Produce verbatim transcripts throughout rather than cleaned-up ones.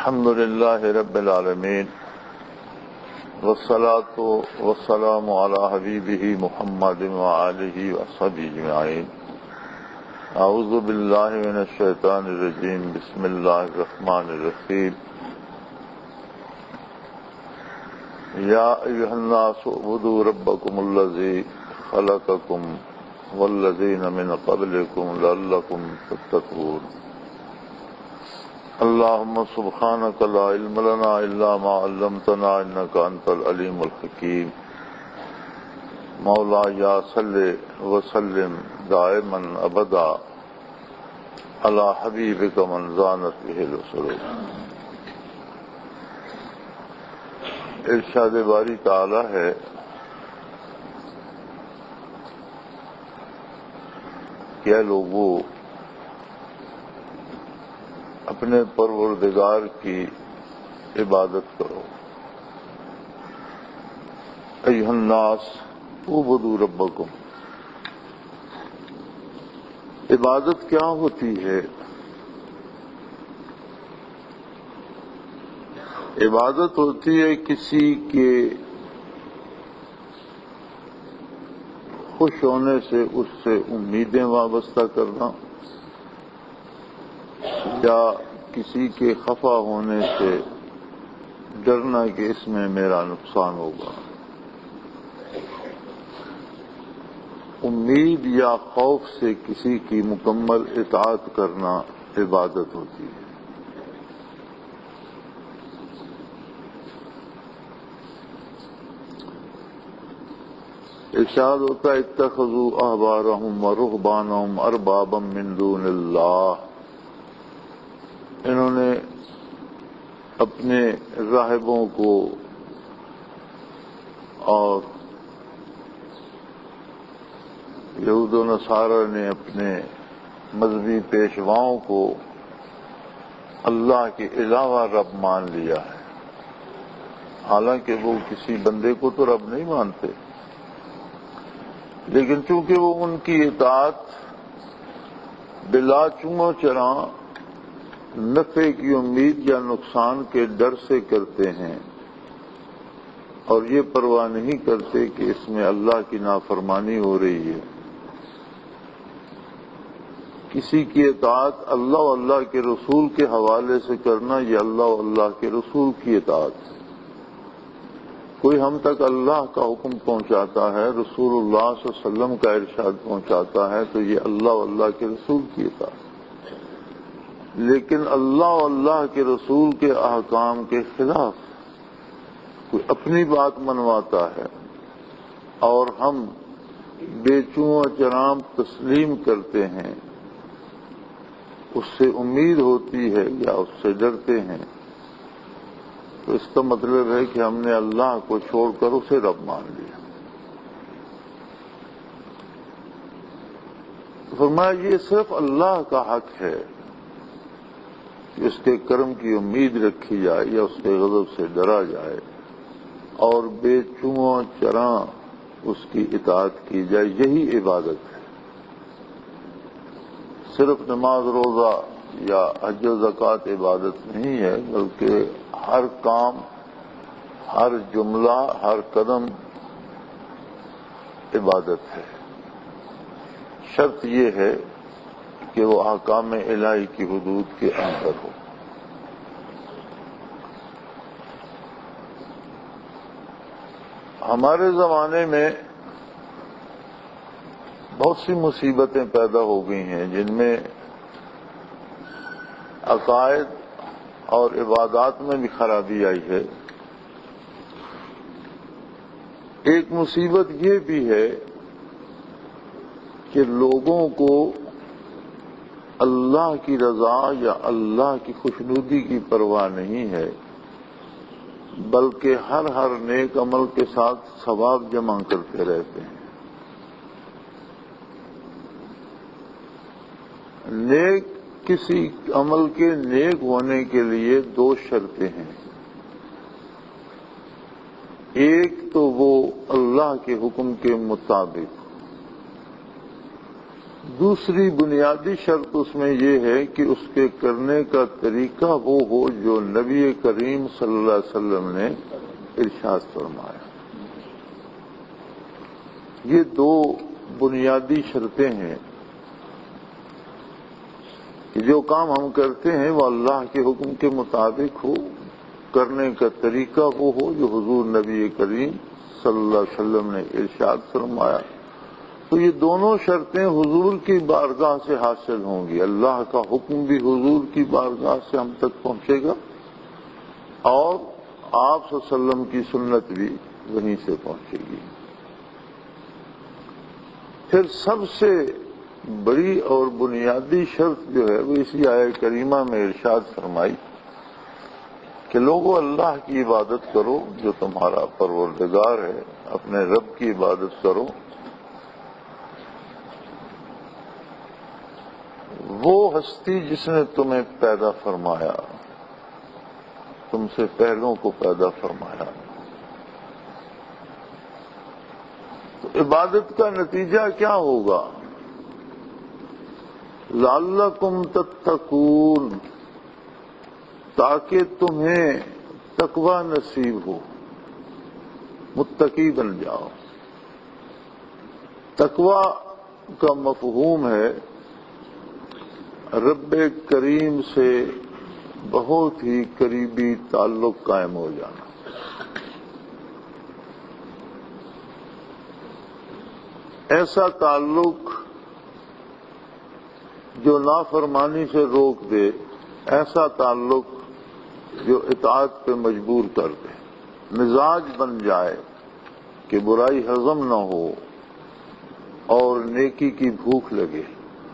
الحمد لله رب العالمين والصلاة والسلام على حبيبه محمد وآله وصحبه أجمعين. أعوذ بالله من الشيطان الرجيم. بسم الله الرحمن الرحيم. يا أيها الناس اعبدوا ربكم الذي خلقكم والذين من قبلكم لعلكم تتقون. اللهم سبحانك لا علم لنا إلا ما علمتنا إنك أنت العليم الحكيم. مولاي صل وسلم دائما أبدا على حبيبك من زانت به السرور. ارشاد باری تعالی ہے کہ اے لوگو اپنے پروردگار کی عبادت کرو. ایھا الناس اعبدوا ربکم. عبادت کیا ہوتی ہے؟ عبادت ہوتی ہے کسی کے خوش ہونے سے اس سے امیدیں وابستہ کرنا، یا کسی کے خفا ہونے سے ڈرنا کہ اس میں میرا نقصان ہوگا. امید یا خوف سے کسی کی مکمل اطاعت کرنا عبادت ہوتی ہے. ارشاد ہوتا ہے اتخذوا احبارهم ورهبانهم اربابا من دون اللہ. انہوں نے اپنے راہبوں کو اور یہود و نصارہ نے اپنے مذہبی پیشواؤں کو اللہ کے علاوہ رب مان لیا ہے، حالانکہ وہ کسی بندے کو تو رب نہیں مانتے، لیکن چونکہ وہ ان کی اطاعت بلا چونو چراں نفع کی امید یا نقصان کے ڈر سے کرتے ہیں، اور یہ پرواہ نہیں کرتے کہ اس میں اللہ کی نافرمانی ہو رہی ہے. کسی کی اطاعت اللہ و اللہ کے رسول کے حوالے سے کرنا یہ اللہ و اللہ کے رسول کی اطاعت ہے. کوئی ہم تک اللہ کا حکم پہنچاتا ہے، رسول اللہ صلی اللہ علیہ وسلم کا ارشاد پہنچاتا ہے، تو یہ اللہ و اللہ کے رسول کی اطاعت. لیکن اللہ و اللہ کے رسول کے احکام کے خلاف کوئی اپنی بات منواتا ہے اور ہم بے چوں چرام تسلیم کرتے ہیں، اس سے امید ہوتی ہے یا اس سے ڈرتے ہیں، تو اس کا مطلب ہے کہ ہم نے اللہ کو چھوڑ کر اسے رب مان لیا. فرمایا یہ صرف اللہ کا حق ہے کہ اس کے کرم کی امید رکھی جائے یا اس کے غضب سے ڈرا جائے، اور بے چوں چراں اس کی اطاعت کی جائے. یہی عبادت ہے. صرف نماز روزہ یا حج و زکوٰۃ عبادت نہیں ہے، بلکہ ہر کام، ہر جملہ، ہر قدم عبادت ہے. شرط یہ ہے کہ وہ احکام الہی کی حدود کے اندر ہو. ہمارے زمانے میں بہت سی مصیبتیں پیدا ہو گئی ہیں جن میں عقائد اور عبادات میں بھی خرابی آئی ہے. ایک مصیبت یہ بھی ہے کہ لوگوں کو اللہ کی رضا یا اللہ کی خوشنودی کی پرواہ نہیں ہے، بلکہ ہر ہر نیک عمل کے ساتھ ثواب جمع کرتے رہتے ہیں. نیک کسی عمل کے نیک ہونے کے لیے دو شرطیں ہیں. ایک تو وہ اللہ کے حکم کے مطابق، دوسری بنیادی شرط اس میں یہ ہے کہ اس کے کرنے کا طریقہ وہ ہو جو نبی کریم صلی اللہ علیہ وسلم نے ارشاد فرمایا۔ یہ دو بنیادی شرطیں ہیں کہ جو کام ہم کرتے ہیں وہ اللہ کے حکم کے مطابق ہو، کرنے کا طریقہ وہ ہو جو حضور نبی کریم صلی اللہ علیہ وسلم نے ارشاد فرمایا۔ تو یہ دونوں شرطیں حضور کی بارگاہ سے حاصل ہوں گی۔ اللہ کا حکم بھی حضور کی بارگاہ سے ہم تک پہنچے گا اور آپ صلی اللہ علیہ وسلم کی سنت بھی وہیں سے پہنچے گی۔ پھر سب سے بڑی اور بنیادی شرط جو ہے وہ اسی آیت کریمہ میں ارشاد فرمائی کہ لوگوں اللہ کی عبادت کرو جو تمہارا پروردگار ہے، اپنے رب کی عبادت کرو، وہ ہستی جس نے تمہیں پیدا فرمایا، تم سے پہلوں کو پیدا فرمایا۔ تو عبادت کا نتیجہ کیا ہوگا؟ لعلکم تتقون، تاکہ تمہیں تقوی نصیب ہو، متقی بن جاؤ۔ تقوی کا مفہوم ہے رب کریم سے بہت ہی قریبی تعلق قائم ہو جانا۔ ایسا تعلق جو نافرمانی سے روک دے، ایسا تعلق جو اطاعت پہ مجبور کر دے، مزاج بن جائے کہ برائی ہضم نہ ہو اور نیکی کی بھوک لگے۔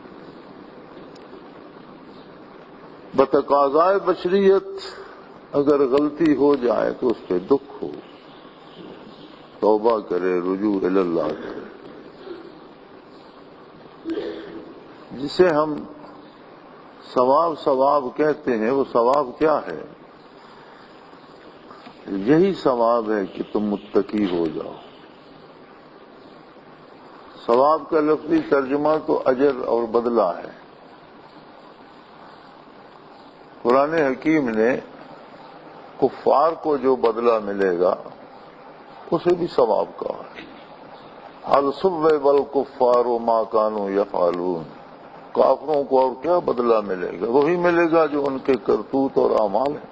بتقاضائے بشریت اگر غلطی ہو جائے تو اس پہ دکھ ہو، توبہ کرے، رجوع الی اللہ کرے۔ جسے ہم ثواب ثواب کہتے ہیں، وہ ثواب کیا ہے؟ یہی ثواب ہے کہ تم متقی ہو جاؤ۔ ثواب کا لفظی ترجمہ تو اجر اور بدلہ ہے۔ قرآن حکیم نے کفار کو جو بدلہ ملے گا اسے بھی ثواب کہا ہے۔ حل ثوب الکفار ما کانوا یفعلون، کافروں کو اور کیا بدلہ ملے گا؟ وہی ملے گا جو ان کے کرتوت اور اعمال ہیں۔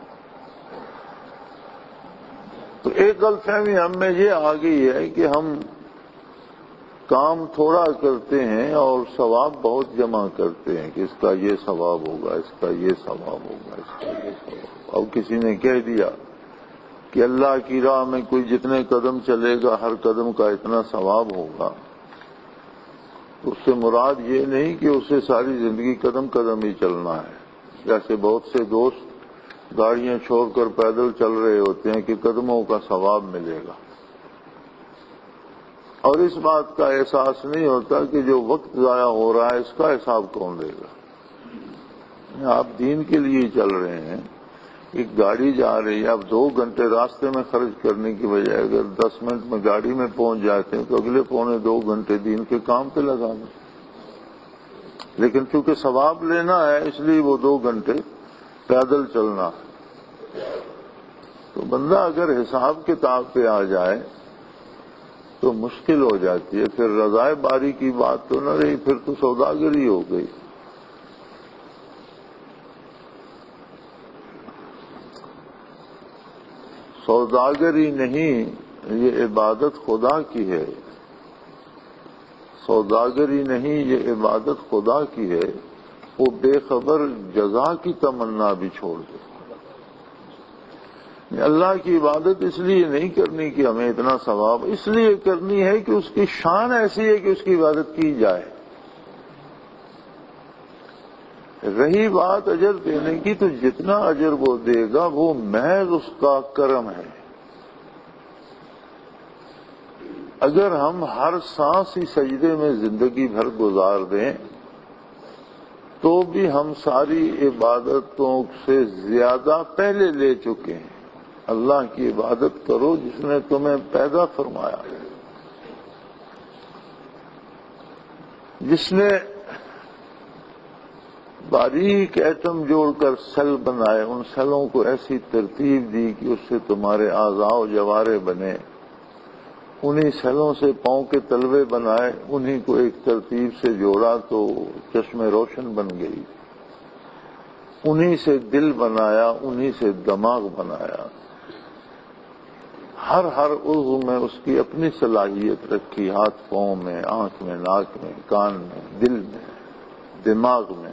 تو ایک غلط فہمی ہم میں یہ آ گئی ہے کہ ہم کام تھوڑا کرتے ہیں اور ثواب بہت جمع کرتے ہیں کہ اس کا یہ ثواب ہوگا، اس کا یہ ثواب ہوگا، اس کا یہ ثواب ہوگا۔ اب کسی نے کہہ دیا کہ اللہ کی راہ میں کوئی جتنے قدم چلے گا ہر قدم کا اتنا ثواب ہوگا، اس سے مراد یہ نہیں کہ اسے ساری زندگی قدم قدم ہی چلنا ہے۔ جیسے بہت سے دوست گاڑیاں چھوڑ کر پیدل چل رہے ہوتے ہیں کہ قدموں کا ثواب ملے گا، اور اس بات کا احساس نہیں ہوتا کہ جو وقت ضائع ہو رہا ہے اس کا حساب کون دے گا۔ آپ دین کے لیے ہی چل رہے ہیں، ایک گاڑی جا رہی ہے، آپ دو گھنٹے راستے میں خرچ کرنے کی بجائے اگر دس منٹ میں گاڑی میں پہنچ جاتے ہیں تو اگلے پونے دو گھنٹے دین کے کام پہ لگا دیں۔ لیکن چونکہ ثواب لینا ہے اس لیے وہ دو گھنٹے پیدل چلنا ہے۔ تو بندہ اگر حساب کتاب پہ آ جائے تو مشکل ہو جاتی ہے، پھر رضائے باری کی بات تو نہ رہی، پھر تو سوداگری ہو گئی۔ سوداگری نہیں، یہ عبادت خدا کی ہے۔ سوداگری نہیں، یہ عبادت خدا کی ہے۔ وہ بے خبر جزا کی تمنا بھی چھوڑ دے۔ اللہ کی عبادت اس لیے نہیں کرنی کہ ہمیں اتنا ثواب، اس لیے کرنی ہے کہ اس کی شان ایسی ہے کہ اس کی عبادت کی جائے۔ رہی بات اجر دینے کی، تو جتنا اجر وہ دے گا وہ محض اس کا کرم ہے۔ اگر ہم ہر سانس ہی سجدے میں زندگی بھر گزار دیں تو بھی ہم ساری عبادتوں سے زیادہ پہلے لے چکے ہیں۔ اللہ کی عبادت کرو جس نے تمہیں پیدا فرمایا، جس نے باریک ایٹم جوڑ کر سیل بنائے، ان سیلوں کو ایسی ترتیب دی کہ اس سے تمہارے اعضاء و جوارے بنے، انہی سیلوں سے پاؤں کے تلوے بنائے، انہی کو ایک ترتیب سے جوڑا تو چشم روشن بن گئی، انہی سے دل بنایا، انہی سے دماغ بنایا، ہر ہر عضو میں اس کی اپنی صلاحیت رکھی، ہاتھ پاؤں میں، آنکھ میں، ناک میں، کان میں، دل میں، دماغ میں۔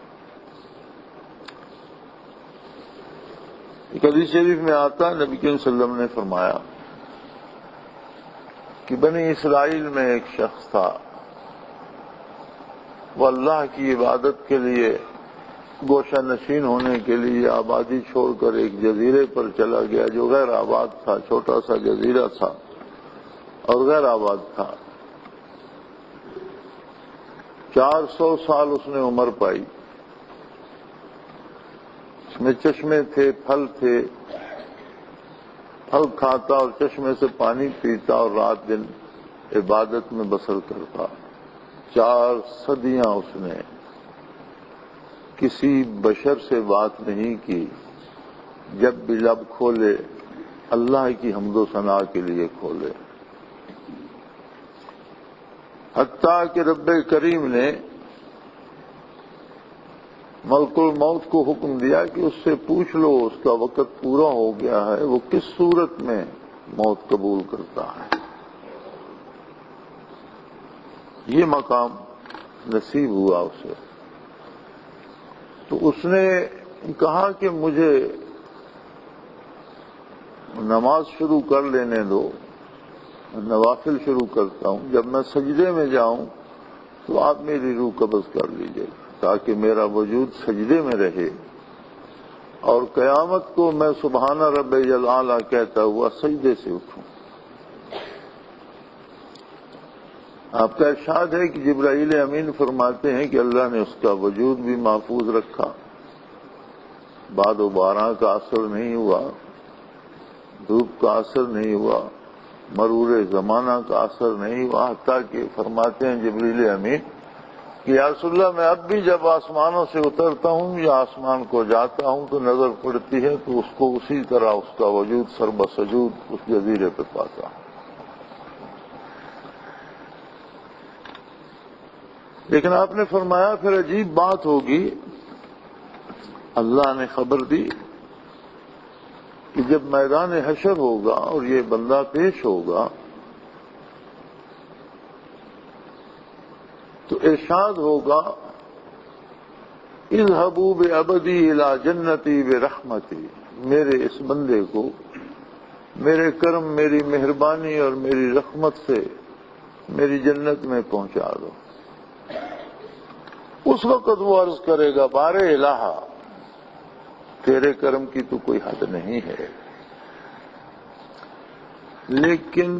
ایک حدیث شریف میں آتا، نبی کریم صلی اللہ علیہ وسلم نے فرمایا کہ بنی اسرائیل میں ایک شخص تھا، وہ اللہ کی عبادت کے لیے گوشہ نشین ہونے کے لیے آبادی چھوڑ کر ایک جزیرے پر چلا گیا جو غیر آباد تھا، چھوٹا سا جزیرہ تھا اور غیر آباد تھا۔ چار سو سال اس نے عمر پائی، اس میں چشمے تھے، پھل تھے، پھل کھاتا اور چشمے سے پانی پیتا اور رات دن عبادت میں بسر کرتا۔ چار صدیاں اس نے کسی بشر سے بات نہیں کی، جب بھی لب کھولے اللہ کی حمد و ثنا کے لیے کھولے، حتیٰ کہ رب کریم نے ملک الموت کو حکم دیا کہ اس سے پوچھ لو اس کا وقت پورا ہو گیا ہے، وہ کس صورت میں موت قبول کرتا ہے۔ یہ مقام نصیب ہوا اسے، تو اس نے کہا کہ مجھے نماز شروع کر لینے دو، نوافل شروع کرتا ہوں، جب میں سجدے میں جاؤں تو آپ میری روح قبض کر لیجیے تاکہ میرا وجود سجدے میں رہے اور قیامت کو میں سبحان ربی الاعلی کہتا ہوا سجدے سے اٹھوں۔ آپ کا ارشاد ہے کہ جبرائیل امین فرماتے ہیں کہ اللہ نے اس کا وجود بھی محفوظ رکھا، باد و باران کا اثر نہیں ہوا، دھوپ کا اثر نہیں ہوا، مرور زمانہ کا اثر نہیں ہوا، حتیٰ کہ فرماتے ہیں جبرائیل امین کہ یا رسول اللہ میں اب بھی جب آسمانوں سے اترتا ہوں یا آسمان کو جاتا ہوں تو نظر پڑتی ہے تو اس کو اسی طرح اس کا وجود سربسجود اس جزیرے پہ پاتا ہوں۔ لیکن آپ نے فرمایا پھر عجیب بات ہوگی، اللہ نے خبر دی کہ جب میدان حشر ہوگا اور یہ بندہ پیش ہوگا تو ارشاد ہوگا اذهبوا بعبدی الی جنتی برحمتی، میرے اس بندے کو میرے کرم، میری مہربانی اور میری رحمت سے میری جنت میں پہنچا دو۔ اس وقت وہ عرض کرے گا بار الہ، تیرے کرم کی تو کوئی حد نہیں ہے، لیکن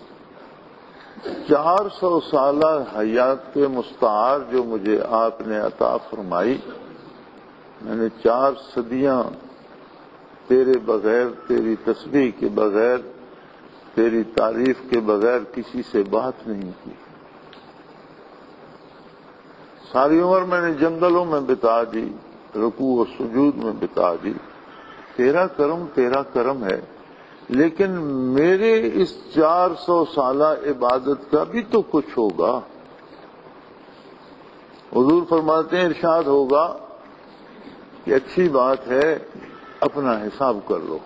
چار سو سالہ حیات کے مستعار جو مجھے آپ نے عطا فرمائی، میں نے چار صدیاں تیرے بغیر، تیری تسبیح کے بغیر، تیری تعریف کے بغیر کسی سے بات نہیں کی۔ ساری عمر میں نے جنگلوں میں بتا دی، رکوع و سجود میں بتا دی، تیرا کرم تیرا کرم ہے، لیکن میرے اس چار سو سالہ عبادت کا بھی تو کچھ ہوگا۔ حضور فرماتے ہیں ارشاد ہوگا کہ اچھی بات ہے اپنا حساب کر لو۔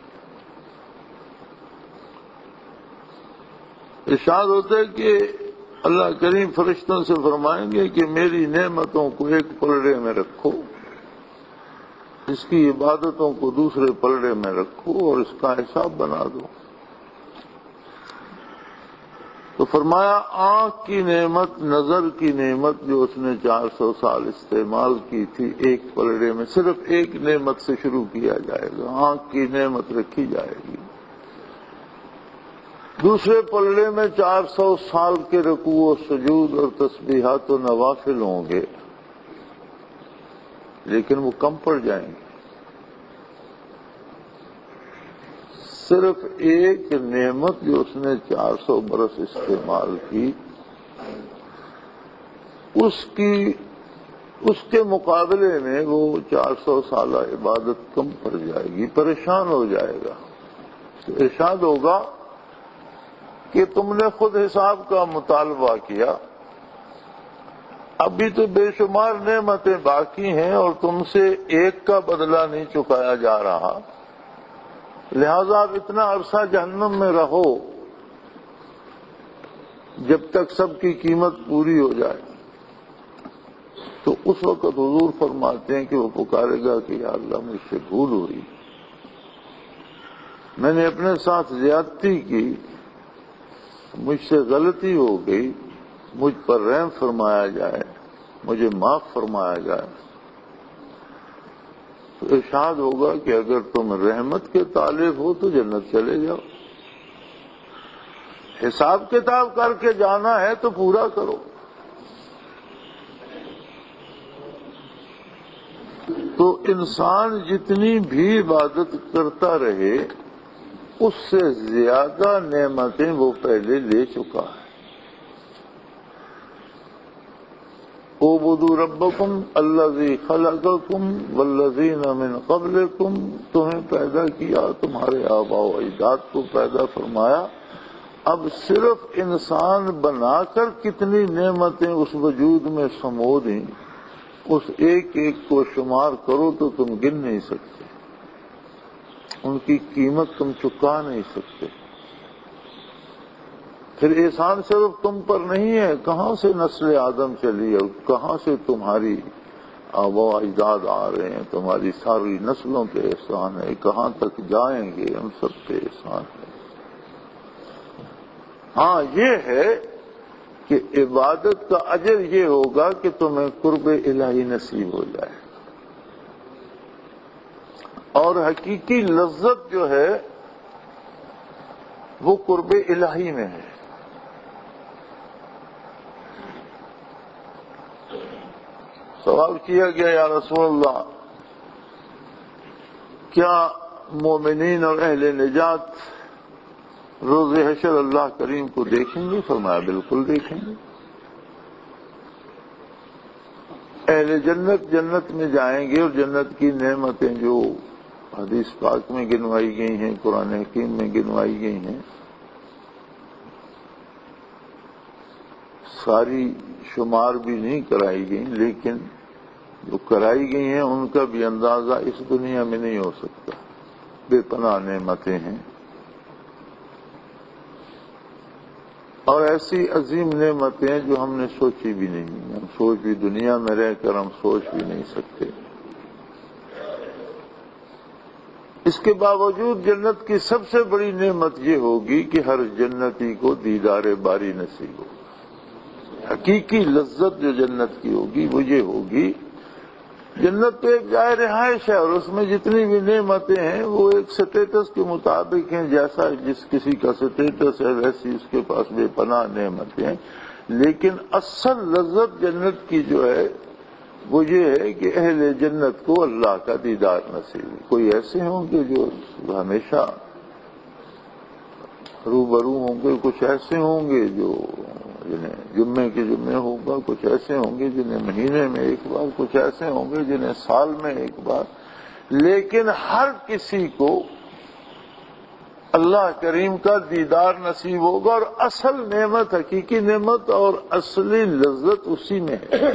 ارشاد ہوتا ہے کہ اللہ کریم فرشتوں سے فرمائیں گے کہ میری نعمتوں کو ایک پلڑے میں رکھو، اس کی عبادتوں کو دوسرے پلڑے میں رکھو اور اس کا حساب بنا دو۔ تو فرمایا آنکھ کی نعمت، نظر کی نعمت جو اس نے چار سو سال استعمال کی تھی، ایک پلڑے میں صرف ایک نعمت سے شروع کیا جائے گا، آنکھ کی نعمت رکھی جائے گی۔ دوسرے پلڑے میں چار سو سال کے رکوع و سجود اور تسبیحات و نوافل ہوں گے، لیکن وہ کم پڑ جائیں گے۔ صرف ایک نعمت جو اس نے چار سو برس استعمال کی، اس کی اس کے مقابلے میں وہ چار سو سالہ عبادت کم پڑ جائے گی، پریشان ہو جائے گا۔ تو ارشاد ہوگا کہ تم نے خود حساب کا مطالبہ کیا، ابھی تو بے شمار نعمتیں باقی ہیں اور تم سے ایک کا بدلہ نہیں چکایا جا رہا، لہذا اب اتنا عرصہ جہنم میں رہو جب تک سب کی قیمت پوری ہو جائے۔ تو اس وقت حضور فرماتے ہیں کہ وہ پکارے گا کہ یا اللہ مجھ سے بھول ہوئی، میں نے اپنے ساتھ زیادتی کی، مجھ سے غلطی ہو گئی، مجھ پر رحم فرمایا جائے، مجھے معاف فرمایا جائے۔ تو ارشاد ہوگا کہ اگر تم رحمت کے طالب ہو تو جنت چلے جاؤ، حساب کتاب کر کے جانا ہے تو پورا کرو۔ تو انسان جتنی بھی عبادت کرتا رہے اس سے زیادہ نعمتیں وہ پہلے لے چکا ہے۔ اعبدوا ربکم الذی خلقکم والذین من قبلکم، تمہیں پیدا کیا، تمہارے آباء و اجداد کو پیدا فرمایا، اب صرف انسان بنا کر کتنی نعمتیں اس وجود میں سمو دیں، اس ایک ایک کو شمار کرو تو تم گن نہیں سکتے، ان کی قیمت تم چکا نہیں سکتے۔ پھر احسان صرف تم پر نہیں ہے، کہاں سے نسل آدم چلی اور کہاں سے تمہاری آباء و اجداد آ رہے ہیں، تمہاری ساری نسلوں پہ احسان ہے، کہاں تک جائیں گے ہم سب پہ احسان ہے۔ ہاں یہ ہے کہ عبادت کا اجر یہ ہوگا کہ تمہیں قرب الہی نصیب ہو جائے، اور حقیقی لذت جو ہے وہ قرب الہی میں ہے۔ سوال کیا گیا یا رسول اللہ کیا مومنین اور اہل نجات روز حشر اللہ کریم کو دیکھیں گے؟ فرمایا بالکل دیکھیں گے۔ اہل جنت جنت میں جائیں گے اور جنت کی نعمتیں جو حدیث پاک میں گنوائی گئی ہیں، قرآن حکیم میں گنوائی گئی ہیں، ساری شمار بھی نہیں کرائی گئی، لیکن جو کرائی گئی ہیں ان کا بھی اندازہ اس دنیا میں نہیں ہو سکتا۔ بے پناہ نعمتیں ہیں اور ایسی عظیم نعمتیں جو ہم نے سوچی بھی نہیں، ہم سوچ بھی دنیا میں رہ کر ہم سوچ بھی نہیں سکتے۔ اس کے باوجود جنت کی سب سے بڑی نعمت یہ ہوگی کہ ہر جنتی کو دیدار باری نصیب ہو۔ حقیقی لذت جو جنت کی ہوگی وہ یہ ہوگی، جنت تو ایک جائے رہائش ہے اور اس میں جتنی بھی نعمتیں ہیں وہ ایک سٹیٹس کے مطابق ہیں، جیسا جس کسی کا سٹیٹس ہے ویسی اس کے پاس بے پناہ نعمتیں ہیں، لیکن اصل لذت جنت کی جو ہے وہ یہ ہے کہ اہل جنت کو اللہ کا دیدار نصیب ہے۔ کوئی ایسے ہوں گے جو ہمیشہ روبرو ہوں گے، کچھ ایسے ہوں گے جو جنہیں جمعے کے جمعے ہوگا، کچھ ایسے ہوں گے جنہیں مہینے میں ایک بار، کچھ ایسے ہوں گے جنہیں سال میں ایک بار، لیکن ہر کسی کو اللہ کریم کا دیدار نصیب ہوگا، اور اصل نعمت، حقیقی نعمت اور اصلی لذت اسی میں ہے۔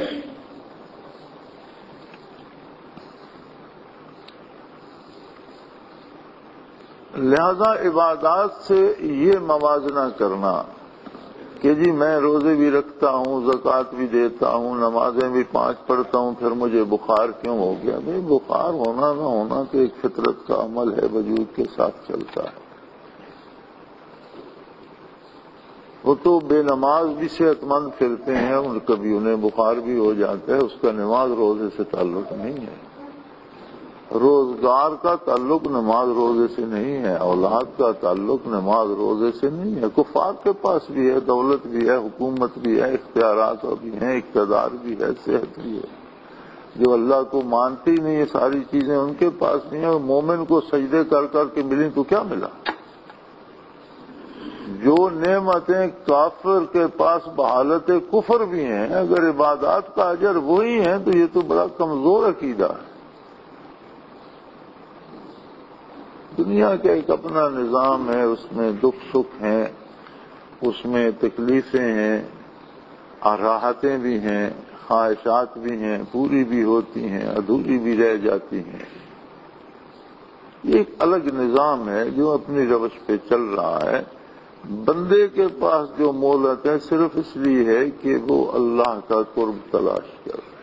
لہذا عبادات سے یہ موازنہ کرنا کہ جی میں روزے بھی رکھتا ہوں، زکوٰۃ بھی دیتا ہوں، نمازیں بھی پانچ پڑھتا ہوں، پھر مجھے بخار کیوں ہو گیا؟ بھئی بخار ہونا نہ ہونا تو ایک فطرت کا عمل ہے، وجود کے ساتھ چلتا ہے۔ وہ تو بے نماز بھی صحت مند پھرتے ہیں اور کبھی انہیں بخار بھی ہو جاتا ہے، اس کا نماز روزے سے تعلق نہیں ہے۔ روزگار کا تعلق نماز روزے سے نہیں ہے، اولاد کا تعلق نماز روزے سے نہیں ہے۔ کفار کے پاس بھی ہے، دولت بھی ہے، حکومت بھی ہے، اختیارات بھی ہیں، اقتدار بھی ہے، صحت بھی ہے۔ جو اللہ کو مانتی نہیں یہ ساری چیزیں ان کے پاس نہیں ہیں، اور مومن کو سجدے کر کر کے ملی تو کیا ملا؟ جو نعمتیں کافر کے پاس بحالت کفر بھی ہیں، اگر عبادات کا اجر وہی ہیں تو یہ تو بڑا کمزور عقیدہ ہے۔ دنیا کا ایک اپنا نظام ہے، اس میں دکھ سکھ ہیں، اس میں تکلیفیں ہیں، اور راحتیں بھی ہیں، خواہشات بھی ہیں، پوری بھی ہوتی ہیں، ادھوری بھی رہ جاتی ہیں۔ یہ ایک الگ نظام ہے جو اپنی روش پہ چل رہا ہے۔ بندے کے پاس جو مہلت ہے صرف اس لیے ہے کہ وہ اللہ کا قرب تلاش کر رہے۔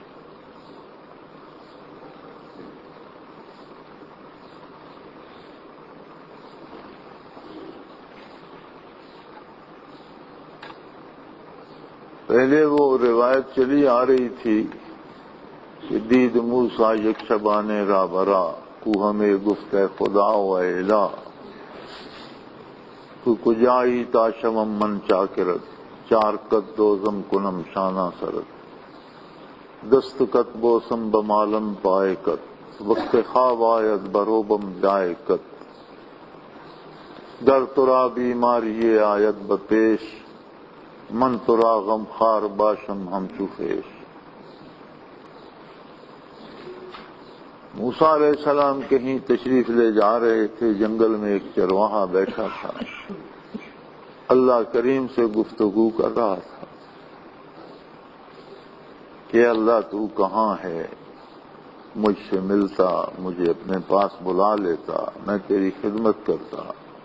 پہلے وہ روایت چلی آ رہی تھی کہ دید موسیٰ یک شبانے را برا کو ہمیں گفت ہے خدا و الہ تو کجائی تا شمم من چاکرت چار قد دوزم کنم شانہ سرت دست کت بوسم بمالم پائے کت وقت خواب آید بروبم جائے کت در ترا بیماری آید بپیش من ترا غم خار باشم ہم چوفیش۔ موسیٰ علیہ السلام کہیں تشریف لے جا رہے تھے، جنگل میں ایک چرواہا بیٹھا تھا، اللہ کریم سے گفتگو کر رہا تھا کہ اللہ تو کہاں ہے، مجھ سے ملتا، مجھے اپنے پاس بلا لیتا، میں تیری خدمت کرتا،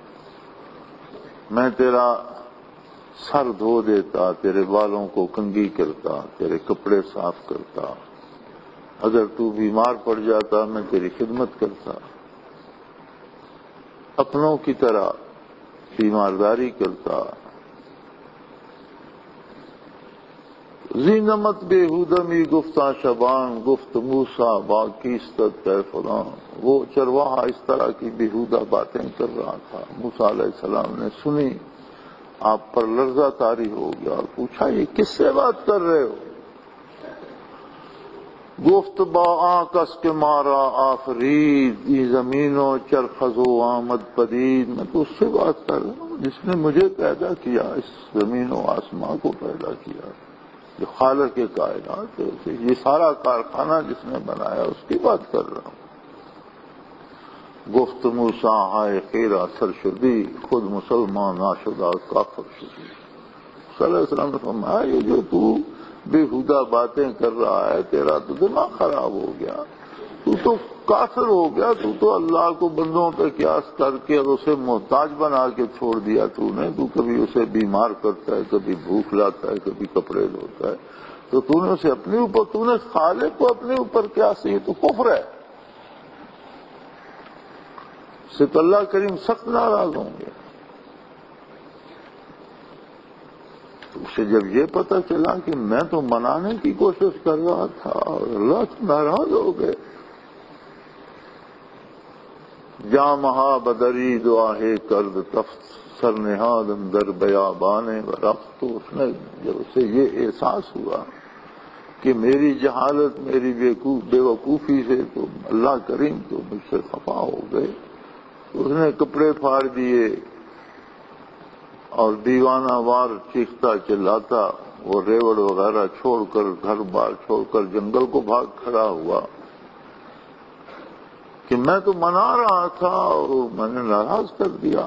میں تیرا سر دھو دیتا، تیرے بالوں کو کنگھی کرتا، تیرے کپڑے صاف کرتا، اگر تو بیمار پڑ جاتا میں تیری خدمت کرتا، اپنوں کی طرح بیمارداری کرتا۔ زینمت بےہودمی گفتہ شبان گفت موسیٰ باقیستت اے فلاں۔ وہ چرواہا اس طرح کی بےہودہ باتیں کر رہا تھا، موسیٰ علیہ السلام نے سنی، آپ پر لرزہ طاری ہو گیا اور پوچھا یہ کس سے بات کر رہے ہو؟ گفت با آکس کے مارا آفرید یہ زمین و چرخزو آمد پدید، میں تو اس سے بات کر رہا ہوں جس نے مجھے پیدا کیا، اس زمین و آسمان کو پیدا کیا، جو خالق کائنات ہے، یہ سارا کارخانہ جس نے بنایا اس کی بات کر رہا ہوں۔ گفت موسیٰ ہائے خیرہ سرشدی خود مسلمان ناشدہ کافر شدی۔ صلی اللہ علیہ وسلم نے فرمایا یہ جو تو بےہودہ باتیں کر رہا ہے تیرا تو دماغ خراب ہو گیا، تو تو کافر ہو گیا، تو تو اللہ کو بندوں پہ قیاس کر کے اور اسے محتاج بنا کے چھوڑ دیا تو نے، تو کبھی اسے بیمار کرتا ہے، کبھی بھوک لاتا ہے، کبھی کپڑے دھوتا ہے، تو تو نے اسے اپنے اوپر، تو نے خالق کو اپنے اوپر قیاس، یہ تو کفر ہے، اس سے تو اللہ کریم سخت ناراض ہوں گے۔ اسے جب یہ پتہ چلا کہ میں تو منانے کی کوشش کر رہا تھا اور اللہ تو ناراض ہو گئے، جامہا بدری دعاہے کرد تفت سر نہاد اندر بیابانے ورفت، تو اس نے جب اسے یہ احساس ہوا کہ میری جہالت، میری بے وقوفی سے تو اللہ کریم تو مجھ سے خفا ہو گئے، اس نے کپڑے پھاڑ دیے اور دیوانہ وار چیختا چلاتا وہ ریوڑ وغیرہ چھوڑ کر، گھر بار چھوڑ کر جنگل کو بھاگ کھڑا ہوا کہ میں تو منا رہا تھا اور میں نے ناراض کر دیا۔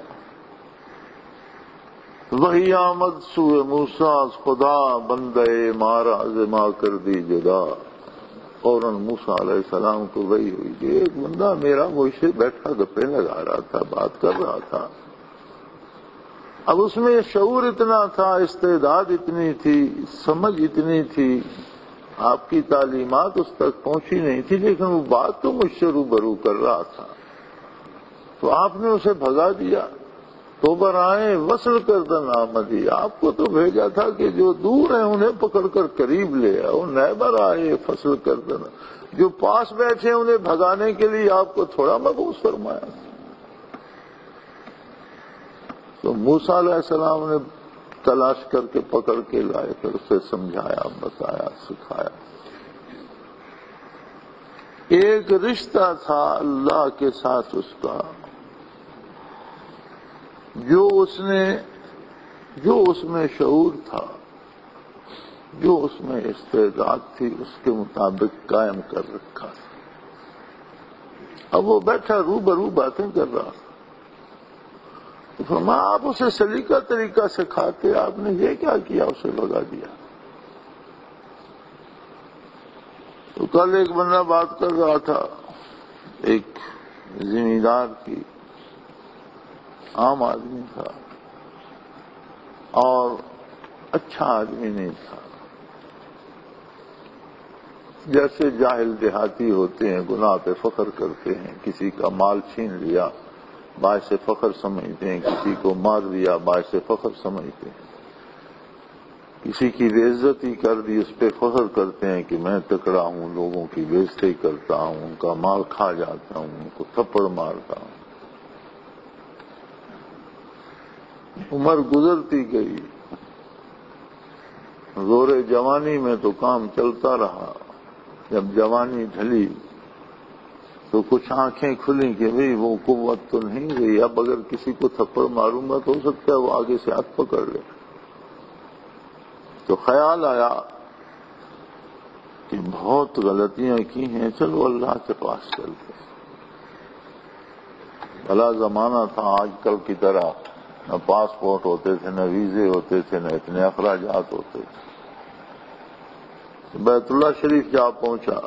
وہی آمد سوئے موسیٰ خدا بندے مارا زما کر دی جدا، فوراً موسیٰ علیہ السلام کو وہی ہوئی کہ ایک بندہ میرا مجھ سے بیٹھا گپے لگا رہا تھا، بات کر رہا تھا، اب اس میں شعور اتنا تھا، استعداد اتنی تھی، سمجھ اتنی تھی، آپ کی تعلیمات اس تک پہنچی نہیں تھی، لیکن وہ بات تو مجھ سے روبرو کر رہا تھا، تو آپ نے اسے بھگا دیا۔ تو برائے وصل کردن آمدی، آپ کو تو بھیجا تھا کہ جو دور ہیں انہیں پکڑ کر قریب لے آؤ، نیبر آئے فصل کردن، جو پاس بیٹھے انہیں بھگانے کے لیے آپ کو تھوڑا مبعوث فرمایا۔ تو موسیٰ علیہ السلام نے تلاش کر کے پکڑ کے لائے، پھر اسے سمجھایا، بتایا، سکھایا۔ ایک رشتہ تھا اللہ کے ساتھ اس کا جو اس نے جو اس میں شعور تھا، جو اس میں استعداد تھی، اس کے مطابق قائم کر رکھا تھا۔ اب وہ بیٹھا رو برو باتیں کر رہا تھا، تو فرمایا آپ اسے سلیقہ طریقہ سکھاتے، آپ نے یہ کیا کیا، اسے بھگا دیا۔ تو کل ایک بندہ بات کر رہا تھا، ایک زمیندار کی، عام آدمی تھا اور اچھا آدمی نہیں تھا، جیسے جاہل دیہاتی ہوتے ہیں، گناہ پہ فخر کرتے ہیں، کسی کا مال چھین لیا باعث فخر سمجھتے ہیں، کسی کو مار دیا باعث فخر سمجھتے ہیں، کسی کی بے عزتی کر دی اس پہ فخر کرتے ہیں کہ میں تکڑا ہوں، لوگوں کی بے عزتی کرتا ہوں، ان کا مال کھا جاتا ہوں، ان کو تھپڑ مارتا ہوں۔ عمر گزرتی گئی، زور جوانی میں تو کام چلتا رہا، جب جوانی ڈھلی تو کچھ آنکھیں کھلیں کہ بھئی وہ قوت تو نہیں گئی، اب اگر کسی کو تھپڑ ماروں گا تو ہو سکتا ہے وہ آگے سے ہاتھ پکڑ لے۔ تو خیال آیا کہ بہت غلطیاں کی ہیں، چلو اللہ کے پاس چلتے ہیں۔ بھلا زمانہ تھا آج کل کی طرح، نہ پاسپورٹ ہوتے تھے، نہ ویزے ہوتے تھے، نہ اتنے اخراجات ہوتے تھے۔ بیت اللہ شریف جا پہنچا۔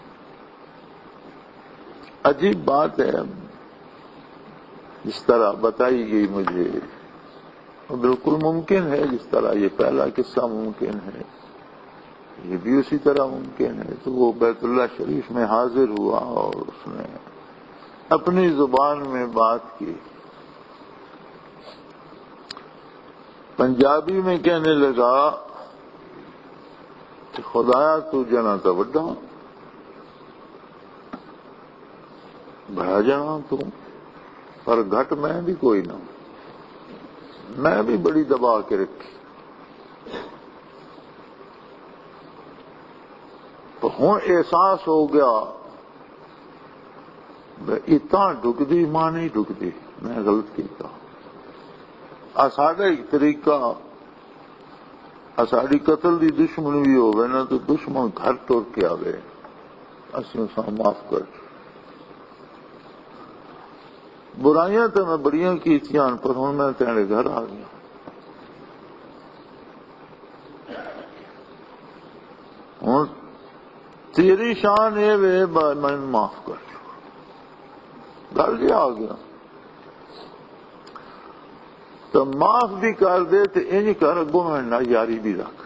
عجیب بات ہے، جس طرح بتائی گئی مجھے بالکل ممکن ہے، جس طرح یہ پہلا قصہ ممکن ہے یہ بھی اسی طرح ممکن ہے۔ تو وہ بیت اللہ شریف میں حاضر ہوا اور اس نے اپنی زبان میں بات کی، پنجابی میں کہنے لگا کہ خدایا تو جنا تو وڈا، بڑا جنا تو، پر گھٹ میں بھی کوئی نہ، میں بھی بڑی دبا کے رکھی۔ تو ہوں احساس ہو گیا اتنا ڈکدی ماں نہیں ڈکدی، میں غلط کیتا۔ ساڈا ایک طریقہ، ساڈی قتل دی دشمن بھی ہوئے نا تو دشمن گھر ٹر کے آوے، اسی اساں معاف کر۔ برائیاں تو میں بڑیاں کیتیاں، پر ہوں میں تیرے گھر آ گیا، ہوں تیری شان یہ وے میں معاف کر، گھر جا آ گیا۔ تو معاف بھی کر دے تو انج کر، اگوں میں نہ یاری بھی رکھ۔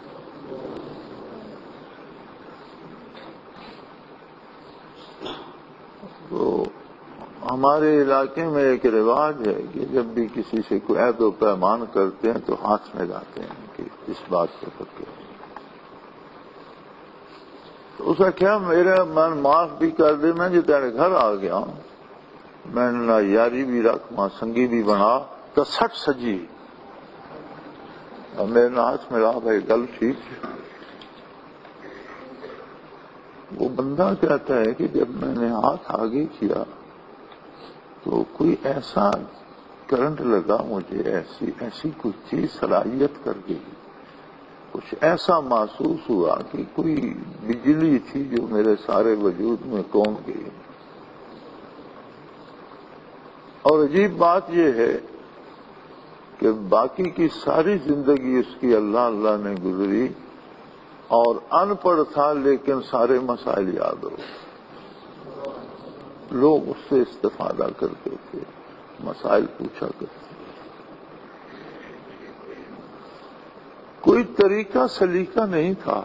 تو ہمارے علاقے میں ایک رواج ہے کہ جب بھی کسی سے کوئی عہد و پیمان کرتے ہیں تو ہاتھ میں لاتے ہیں کہ اس بات کو پکے۔ تو اس کا کیا، میرا من معاف بھی کر دے، میں جو تیرے گھر آ گیا میں نہ یاری بھی رکھ، ماں سنگی بھی بنا، تو سٹ سجی اور میرے ہاتھ میں رہا، بھائی گل ٹھیک ہے۔ وہ بندہ کہتا ہے کہ جب میں نے ہاتھ آگے کیا تو کوئی ایسا کرنٹ لگا مجھے، ایسی ایسی کوئی چیز صلاحیت کر گئی، کچھ ایسا محسوس ہوا کہ کوئی بجلی تھی جو میرے سارے وجود میں قوم گئی۔ اور عجیب بات یہ ہے کہ باقی کی ساری زندگی اس کی اللہ اللہ نے گزری، اور ان پڑھ تھا لیکن سارے مسائل یاد ہو، لوگ اس سے استفادہ کرتے تھے، مسائل پوچھا کرتے، کوئی طریقہ سلیقہ نہیں تھا،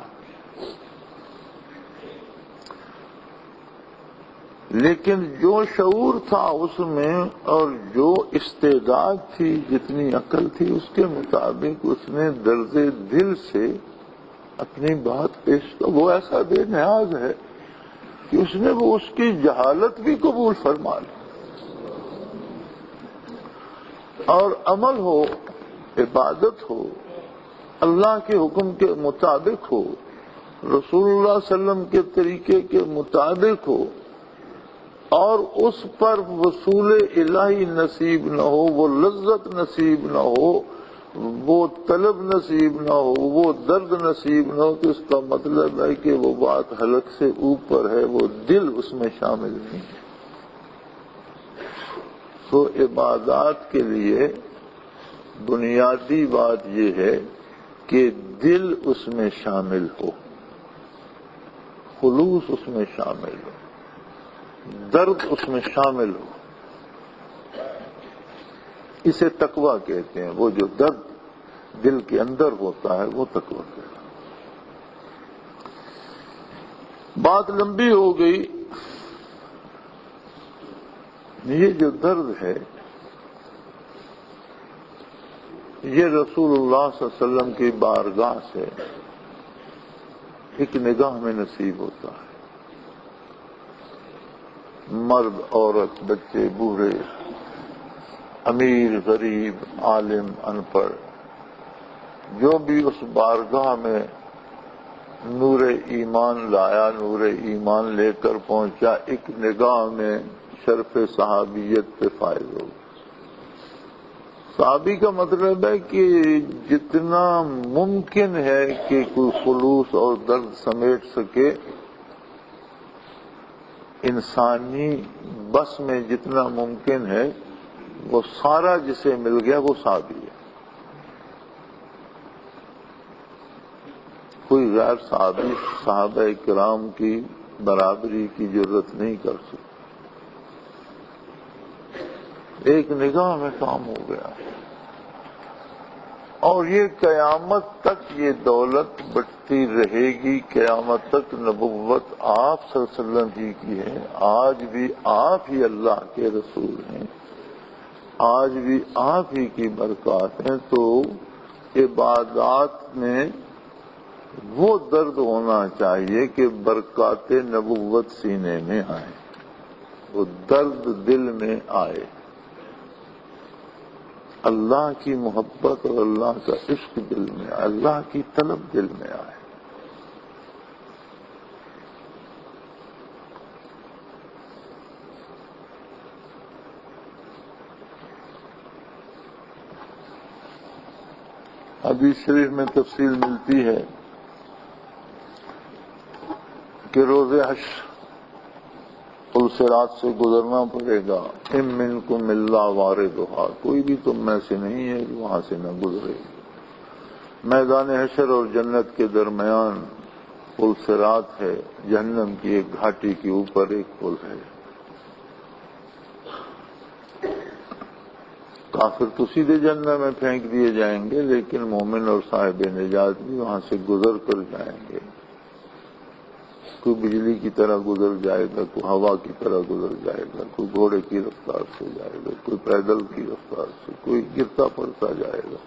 لیکن جو شعور تھا اس میں اور جو استعداد تھی، جتنی عقل تھی، اس کے مطابق اس نے درد دل سے اپنی بات پیش کی۔ وہ ایسا بے نیاز ہے کہ اس نے وہ اس کی جہالت بھی قبول فرما لی، اور عمل ہو، عبادت ہو، اللہ کے حکم کے مطابق ہو، رسول اللہ صلی اللہ علیہ وسلم کے طریقے کے مطابق ہو، اور اس پر وصول الہی نصیب نہ ہو، وہ لذت نصیب نہ ہو، وہ طلب نصیب نہ ہو، وہ درد نصیب نہ ہو، تو اس کا مطلب ہے کہ وہ بات حلق سے اوپر ہے، وہ دل اس میں شامل نہیں ہے۔ تو عبادات کے لیے بنیادی بات یہ ہے کہ دل اس میں شامل ہو، خلوص اس میں شامل ہو، درد اس میں شامل ہو۔ اسے تقویٰ کہتے ہیں، وہ جو درد دل کے اندر ہوتا ہے وہ تقویٰ کہتے ہیں۔ بات لمبی ہو گئی۔ یہ جو درد ہے یہ رسول اللہ صلی اللہ علیہ وسلم کی بارگاہ سے ایک نگاہ میں نصیب ہوتا ہے۔ مرد، عورت، بچے، بوڑھے، امیر، غریب، عالم، ان پڑھ، جو بھی اس بارگاہ میں نور ایمان لایا، نور ایمان لے کر پہنچا، ایک نگاہ میں شرف صحابیت پہ فائز ہو۔ صحابی کا مطلب ہے کہ جتنا ممکن ہے کہ کوئی خلوص اور درد سمیٹ سکے، انسانی بس میں جتنا ممکن ہے وہ سارا جسے مل گیا وہ صحابی ہے۔ کوئی غیر صحابی صحابہ کرام کی برابری کی ضرورت نہیں کر سکتا۔ ایک نگاہ میں کام ہو گیا، اور یہ قیامت تک یہ دولت بڑھتی رہے گی۔ قیامت تک نبوت آپ صلی اللہ علیہ وسلم ہی کی ہے، آج بھی آپ ہی اللہ کے رسول ہیں، آج بھی آپ ہی کی برکات ہیں۔ تو عبادات میں وہ درد ہونا چاہیے کہ برکات نبوت سینے میں آئے، وہ درد دل میں آئے، اللہ کی محبت اور اللہ کا عشق دل میں آئے، اللہ کی طلب دل میں آئے۔ حدیث شریف میں تفصیل ملتی ہے کہ روز حشر پلسرات سے گزرنا پڑے گا۔ ام منکم الا واردھا، کوئی بھی تم میں سے نہیں ہے کہ وہاں سے نہ گزرے۔ میدان حشر اور جنت کے درمیان پلسرات ہے، جہنم کی ایک گھاٹی کے اوپر ایک پل ہے۔ کافر تو سیدھے جہنم میں پھینک دیے جائیں گے، لیکن مومن اور صاحب نجات بھی وہاں سے گزر کر جائیں گے۔ کوئی بجلی کی طرح گزر جائے گا، کوئی ہوا کی طرح گزر جائے گا، کوئی گھوڑے کی رفتار سے جائے گا، کوئی پیدل کی رفتار سے، کوئی گرتا پڑتا جائے گا۔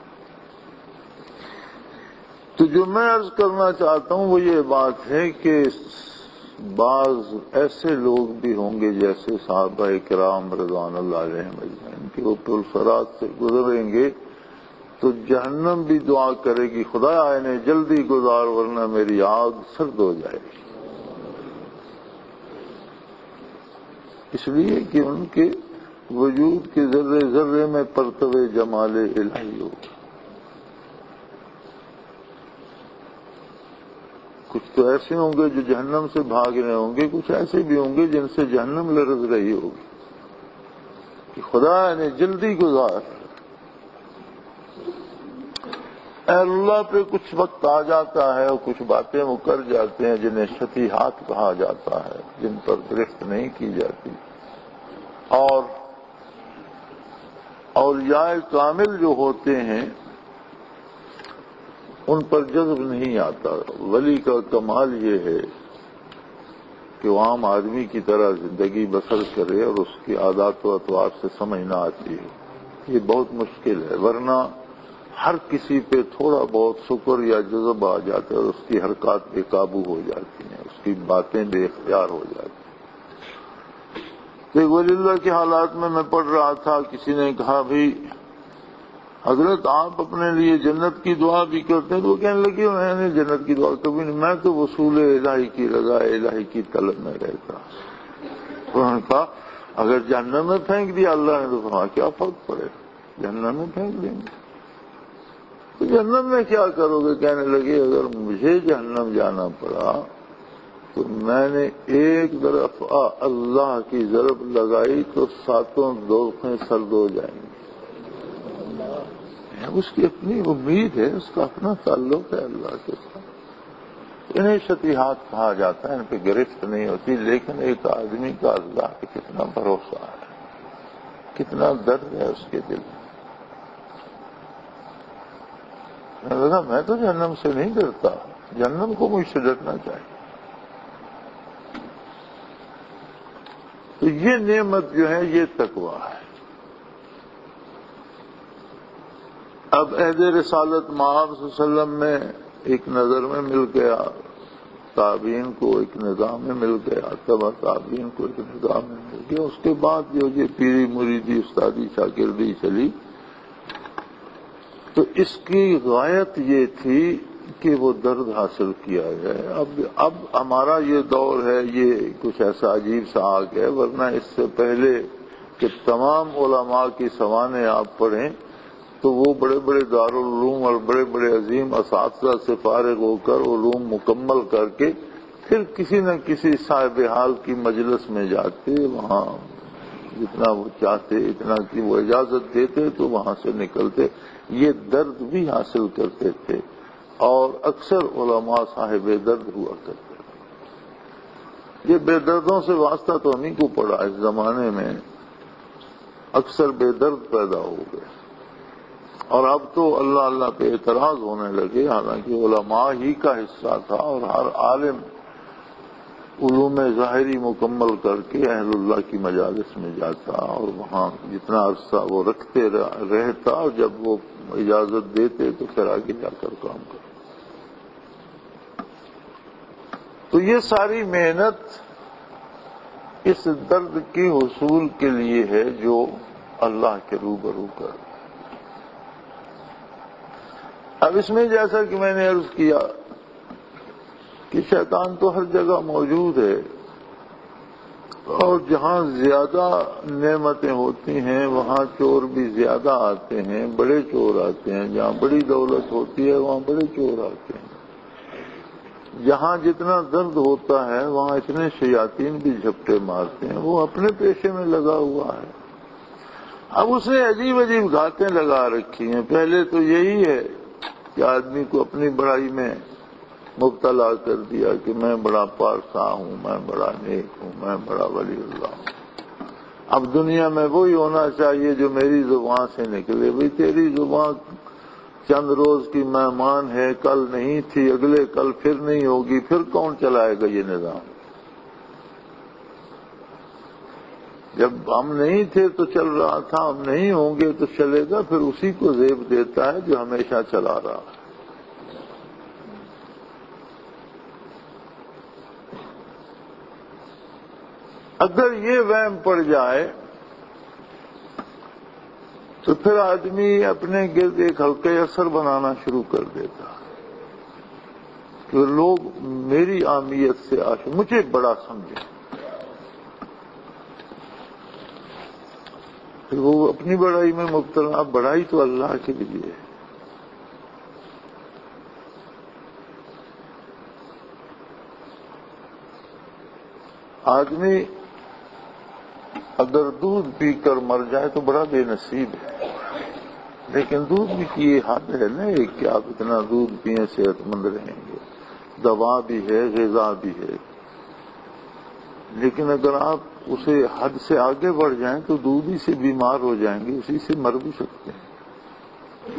تو جو میں عرض کرنا چاہتا ہوں وہ یہ بات ہے کہ بعض ایسے لوگ بھی ہوں گے جیسے صحابہ کرام رضوان اللہ علیہم اجمعین کہ وہ پلسرات سے گزریں گے تو جہنم بھی دعا کرے گی، خدا انہیں جلدی گزار ورنہ میری آگ سرد ہو جائے گی، اس لیے کہ ان کے وجود کے ذرے ذرے میں پرتو جمال الہی ہوگا۔ کچھ تو ایسے ہوں گے جو جہنم سے بھاگ رہے ہوں گے، کچھ ایسے بھی ہوں گے جن سے جہنم لرز رہی ہوگی کہ خدا نے جلدی گزار۔ اے اللہ پہ کچھ وقت آ جاتا ہے اور کچھ باتیں وہ کر جاتے ہیں جنہیں شتیہات کہا جاتا ہے، جن پر گرفت نہیں کی جاتی، اور اولیاء کامل جو ہوتے ہیں ان پر جذب نہیں آتا۔ ولی کا کمال یہ ہے کہ وہ عام آدمی کی طرح زندگی بسر کرے اور اس کی عادات و اطوار سے سمجھ نہ آتی ہے، یہ بہت مشکل ہے۔ ورنہ ہر کسی پہ تھوڑا بہت شکر یا جذب آ جاتا ہے اور اس کی حرکات بے قابو ہو جاتی ہیں، اس کی باتیں بے اختیار ہو جاتی ہیں۔ تو ولی اللہ کے حالات میں میں پڑھ رہا تھا، کسی نے کہا بھی حضرت آپ اپنے لیے جنت کی دعا بھی کرتے ہیں؟ تو وہ کہنے لگے میں نے جنت کی دعا کبھی نہیں، میں تو وصول الہی کی رضا الہی کی طلب میں رہتا۔ انہوں نے کہا اگر جہنم میں پھینک دیا اللہ نے تو فرمایا کیا فرق پڑے، جہنم میں پھینک دیں گے۔ تو جہنم میں کیا کرو گے؟ کہنے لگے اگر مجھے جہنم جانا پڑا تو میں نے ایک طرف اللہ کی ضرب لگائی تو ساتوں دوزخیں سرد ہو جائیں گی۔ اس کی اپنی امید ہے، اس کا اپنا تعلق ہے اللہ کے ساتھ۔ انہیں شتیہات کہا جاتا ہے، ان پہ گرفت نہیں ہوتی، لیکن ایک آدمی کا اللہ پہ کتنا بھروسہ ہے، کتنا درد ہے اس کے دل میں۔ میں نے کہا میں تو جہنم سے نہیں ڈرتا، جہنم کو مجھ سے ڈرنا چاہیے۔ تو یہ نعمت جو ہے یہ تقویٰ ہے۔ اب عہد رسالت مآب صلی اللہ علیہ وسلم میں ایک نظر میں مل گیا، تابعین کو ایک نظام میں مل گیا، تبع تابعین کو ایک نظام میں مل گیا۔ اس کے بعد جو یہ پیری مریدی استادی شاگردی چلی تو اس کی غایت یہ تھی کہ وہ درد حاصل کیا جائے۔ اب اب ہمارا یہ دور ہے، یہ کچھ ایسا عجیب سا آ گیا، ورنہ اس سے پہلے کہ تمام علماء کی سوانح آپ پڑھیں تو وہ بڑے بڑے دارالعلوم اور بڑے بڑے عظیم اساتذہ سے فارغ ہو کر علوم مکمل کر کے پھر کسی نہ کسی صاحب حال کی مجلس میں جاتے، وہاں جتنا وہ چاہتے اتنا کی وہ اجازت دیتے تو وہاں سے نکلتے، یہ درد بھی حاصل کرتے تھے، اور اکثر علماء صاحب درد ہوا کرتے تھے۔ یہ بے دردوں سے واسطہ تو ہمیں کو پڑا، اس زمانے میں اکثر بے درد پیدا ہو گئے، اور اب تو اللہ اللہ پہ اعتراض ہونے لگے، حالانکہ علماء ہی کا حصہ تھا، اور ہر عالم علوم ظاہری مکمل کر کے اہل اللہ کی مجالس میں جاتا اور وہاں جتنا عرصہ وہ رکھتے رہتا، اور جب وہ اجازت دیتے تو پھر آگے جا کر کام کرتا۔ تو یہ ساری محنت اس درد کے حصول کے لیے ہے جو اللہ کے روبرو کر۔ اب اس میں جیسا کہ میں نے عرض کیا کہ شیطان تو ہر جگہ موجود ہے، اور جہاں زیادہ نعمتیں ہوتی ہیں وہاں چور بھی زیادہ آتے ہیں، بڑے چور آتے ہیں، جہاں بڑی دولت ہوتی ہے وہاں بڑے چور آتے ہیں، جہاں جتنا درد ہوتا ہے وہاں اتنے شیاطین بھی جھپٹے مارتے ہیں، وہ اپنے پیشے میں لگا ہوا ہے۔ اب اس نے عجیب عجیب گھاتیں لگا رکھی ہیں۔ پہلے تو یہی ہے کہ آدمی کو اپنی بڑائی میں مبتلا کر دیا کہ میں بڑا پارسا ہوں، میں بڑا نیک ہوں، میں بڑا ولی اللہ ہوں۔ اب دنیا میں وہی ہونا چاہیے جو میری زبان سے نکلے۔ بھئی تیری زبان چند روز کی مہمان ہے، کل نہیں تھی، اگلے کل پھر نہیں ہوگی، پھر کون چلائے گا یہ نظام؟ جب ہم نہیں تھے تو چل رہا تھا، ہم نہیں ہوں گے تو چلے گا، پھر اسی کو زیب دیتا ہے جو ہمیشہ چلا رہا ہے۔ اگر یہ وہم پڑ جائے تو پھر آدمی اپنے گرد ایک حلقہ اثر بنانا شروع کر دیتا کہ لوگ میری اہمیت سے آش مجھے بڑا سمجھیں، پھر وہ اپنی بڑائی میں مبتلا۔ بڑائی تو اللہ کے لیے ہے۔ آدمی اگر دودھ پی کر مر جائے تو بڑا بے نصیب ہے، لیکن دودھ بھی کی یہ حد ہے نا کہ آپ اتنا دودھ پیئیں صحت مند رہیں گے، دوا بھی ہے، غذا بھی ہے، لیکن اگر آپ اسے حد سے آگے بڑھ جائیں تو دودھ ہی سے بیمار ہو جائیں گے، اسی سے مر بھی سکتے ہیں۔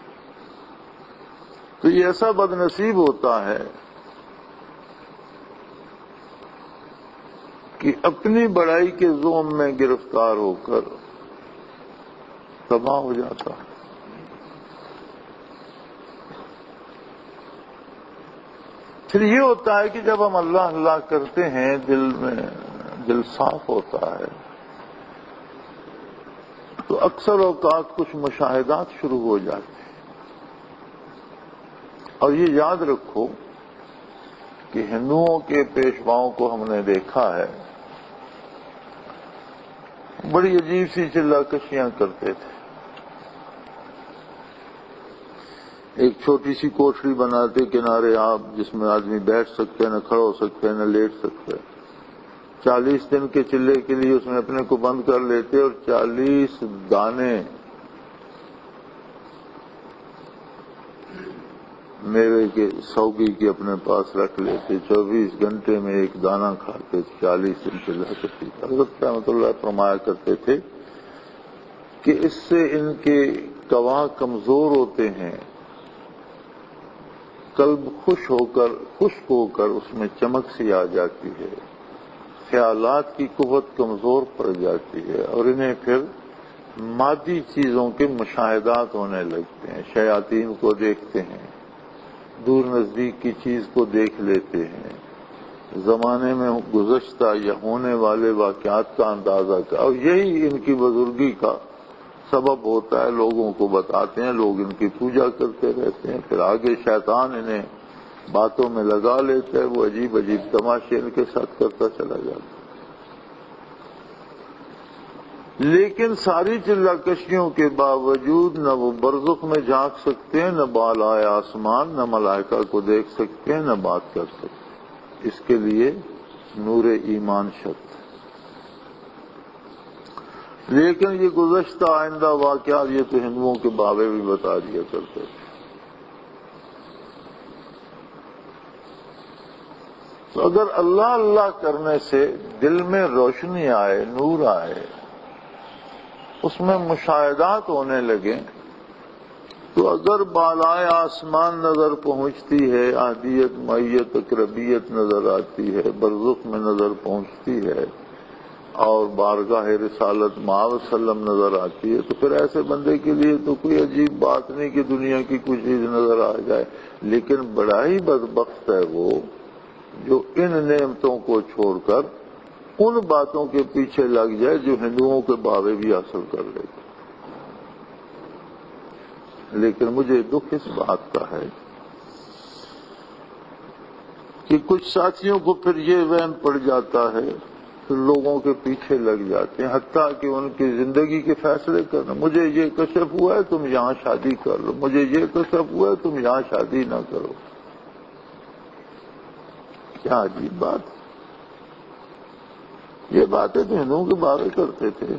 تو یہ ایسا بد نصیب ہوتا ہے کہ اپنی بڑائی کے زوم میں گرفتار ہو کر تباہ ہو جاتا ہے۔ پھر یہ ہوتا ہے کہ جب ہم اللہ اللہ کرتے ہیں دل میں دل صاف ہوتا ہے تو اکثر اوقات کچھ مشاہدات شروع ہو جاتے ہیں، اور یہ یاد رکھو کہ ہندوؤں کے پیشواؤں کو ہم نے دیکھا ہے، بڑی عجیب سی چلا کشیاں کرتے تھے۔ ایک چھوٹی سی کوٹھری بناتے کنارے آپ، جس میں آدمی بیٹھ سکتے ہیں، نہ کھڑا ہو سکتے ہیں، نہ لیٹ سکتے ہیں۔ چالیس دن کے چلے کے لیے اس میں اپنے کو بند کر لیتے اور چالیس دانے میوے کے سوگی کے اپنے پاس رکھ لیتے، چوبیس گھنٹے میں ایک دانہ کھاتے، چالیس دن چلا کرتی۔ حضرت رحمۃ اللہ فرمایا کرتے تھے کہ اس سے ان کے قوا کمزور ہوتے ہیں، قلب خوش ہو کر خشک ہو کر اس میں چمک سی آ جاتی ہے، خیالات کی قوت کمزور پڑ جاتی ہے، اور انہیں پھر مادی چیزوں کے مشاہدات ہونے لگتے ہیں، شیاطین کو دیکھتے ہیں، دور نزدیک کی چیز کو دیکھ لیتے ہیں، زمانے میں گزشتہ یا ہونے والے واقعات کا اندازہ کر، اور یہی ان کی بزرگی کا سبب ہوتا ہے، لوگوں کو بتاتے ہیں، لوگ ان کی پوجا کرتے رہتے ہیں، پھر آگے شیطان انہیں باتوں میں لگا لیتا ہے، وہ عجیب عجیب تماشے ان کے ساتھ کرتا چلا جاتا ہے۔ لیکن ساری چلا کشیوں کے باوجود نہ وہ برزخ میں جھانک سکتے ہیں، نہ بالائے آسمان، نہ ملائکہ کو دیکھ سکتے ہیں، نہ بات کر سکتے، اس کے لیے نور ایمان شرط۔ لیکن یہ گزشتہ آئندہ واقعات یہ تو ہندوؤں کے بابے بھی بتا دیا کرتے تھے۔ تو اگر اللہ اللہ کرنے سے دل میں روشنی آئے، نور آئے، اس میں مشاہدات ہونے لگیں، تو اگر بالائے آسمان نظر پہنچتی ہے، احدیت، معیت، اقربیت نظر آتی ہے، برزخ میں نظر پہنچتی ہے، اور بارگاہ رسالت مآب وسلم نظر آتی ہے، تو پھر ایسے بندے کے لیے تو کوئی عجیب بات نہیں کہ دنیا کی کوئی چیز نظر آ جائے۔ لیکن بڑا ہی بدبخت ہے وہ جو ان نعمتوں کو چھوڑ کر ان باتوں کے پیچھے لگ جائے جو ہندوؤں کے بابے بھی حاصل کر لے گا۔ لیکن مجھے دکھ اس بات کا ہے کہ کچھ ساتھیوں کو پھر یہ وہم پڑ جاتا ہے، پھر لوگوں کے پیچھے لگ جاتے ہیں، حتیٰ کہ ان کی زندگی کے فیصلے کرنا، مجھے یہ کشف ہوا ہے تم یہاں شادی کر لو، مجھے یہ کشف ہوا ہے تم یہاں شادی نہ کرو۔ کیا عجیب بات! یہ باتیں تو ہندوؤں کے بارے کرتے تھے۔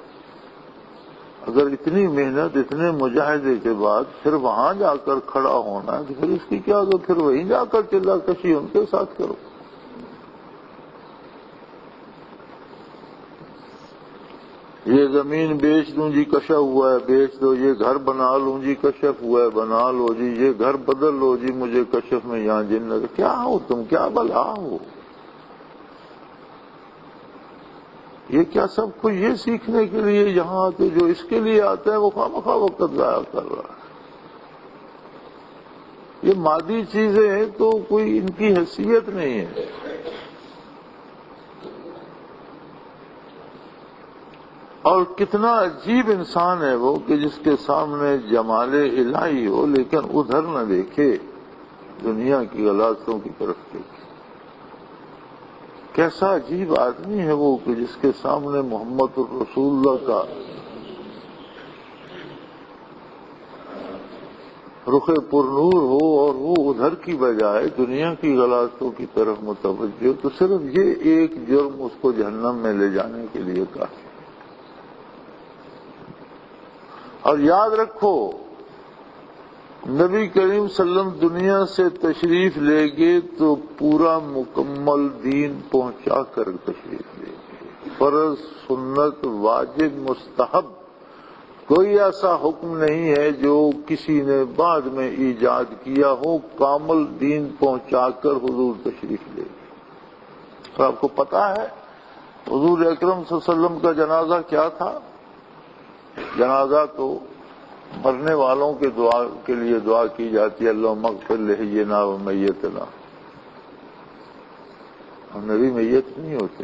اگر اتنی محنت، اتنے مجاہدے کے بعد پھر وہاں جا کر کھڑا ہونا ہے تو پھر اس کی کیا، تو پھر وہیں جا کر چلا کشی ان کے ساتھ کرو۔ یہ زمین بیچ دوں جی کشف ہوا ہے بیچ دو، یہ گھر بنا لوں جی کشف ہوا ہے بنا لو جی، یہ گھر بدل لو جی مجھے کشف میں یہاں جن لگا۔ کیا ہو تم، کیا بلا ہو؟ یہ کیا سب کو یہ سیکھنے کے لیے یہاں آتے، جو اس کے لیے آتا ہے وہ خواہ وقت ضائع کر رہا ہے۔ یہ مادی چیزیں ہیں تو کوئی ان کی حیثیت نہیں ہے۔ اور کتنا عجیب انسان ہے وہ کہ جس کے سامنے جمال الہی ہو لیکن ادھر نہ دیکھے، دنیا کی غلاظتوں کی طرف دیکھے۔ کیسا عجیب آدمی ہے وہ کہ جس کے سامنے محمد الرسول اللہ کا رخ پر نور ہو اور وہ ادھر کی بجائے دنیا کی غلاظتوں کی طرف متوجہ ہو، تو صرف یہ ایک جرم اس کو جہنم میں لے جانے کے لیے کافی۔ اور یاد رکھو، نبی کریم صلی اللہ علیہ وسلم دنیا سے تشریف لے گے تو پورا مکمل دین پہنچا کر تشریف لے گے۔ فرض، سنت، واجب، مستحب، کوئی ایسا حکم نہیں ہے جو کسی نے بعد میں ایجاد کیا ہو، کامل دین پہنچا کر حضور تشریف لے گے۔ تو آپ کو پتا ہے حضور اکرم صلی اللہ علیہ وسلم کا جنازہ کیا تھا؟ جنازہ تو مرنے والوں کے دعا کے لیے دعا کی جاتی ہے، اللہم اغفر لحینا و میتنا۔ اور نبی میت نہیں ہوتے،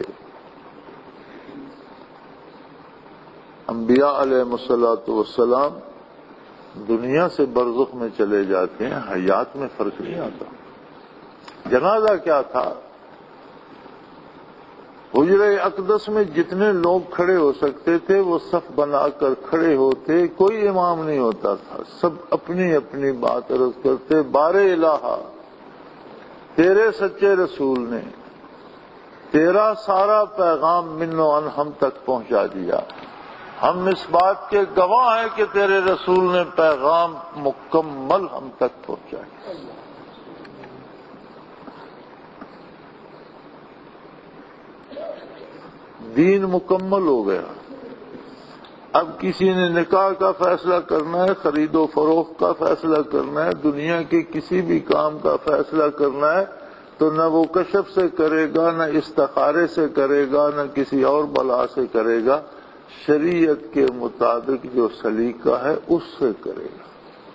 انبیاء علیہ الصلوۃ والسلام دنیا سے برزخ میں چلے جاتے ہیں، حیات میں فرق نہیں آتا۔ جنازہ کیا تھا؟ حجرہ اقدس میں جتنے لوگ کھڑے ہو سکتے تھے وہ صف بنا کر کھڑے ہوتے، کوئی امام نہیں ہوتا تھا، سب اپنی اپنی بات عرض کرتے، بار الہ تیرے سچے رسول نے تیرا سارا پیغام من و عن ہم تک پہنچا دیا، ہم اس بات کے گواہ ہیں کہ تیرے رسول نے پیغام مکمل ہم تک پہنچایا۔ دین مکمل ہو گیا۔ اب کسی نے نکاح کا فیصلہ کرنا ہے، خرید و فروخت کا فیصلہ کرنا ہے، دنیا کے کسی بھی کام کا فیصلہ کرنا ہے تو نہ وہ کشف سے کرے گا، نہ استخارے سے کرے گا، نہ کسی اور بلا سے کرے گا، شریعت کے مطابق جو سلیقہ ہے اس سے کرے گا۔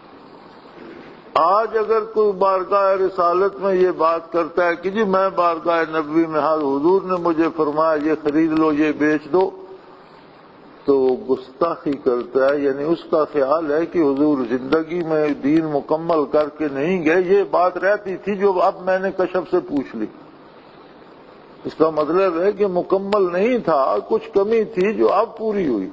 آج اگر کوئی بارگاہ رسالت میں یہ بات کرتا ہے کہ جی میں بارگاہ نبوی میں حال حضور نے مجھے فرمایا یہ خرید لو یہ بیچ دو، تو وہ گستاخی کرتا ہے، یعنی اس کا خیال ہے کہ حضور زندگی میں دین مکمل کر کے نہیں گئے، یہ بات رہتی تھی جو اب میں نے کشف سے پوچھ لی۔ اس کا مطلب ہے کہ مکمل نہیں تھا، کچھ کمی تھی جو اب پوری ہوئی۔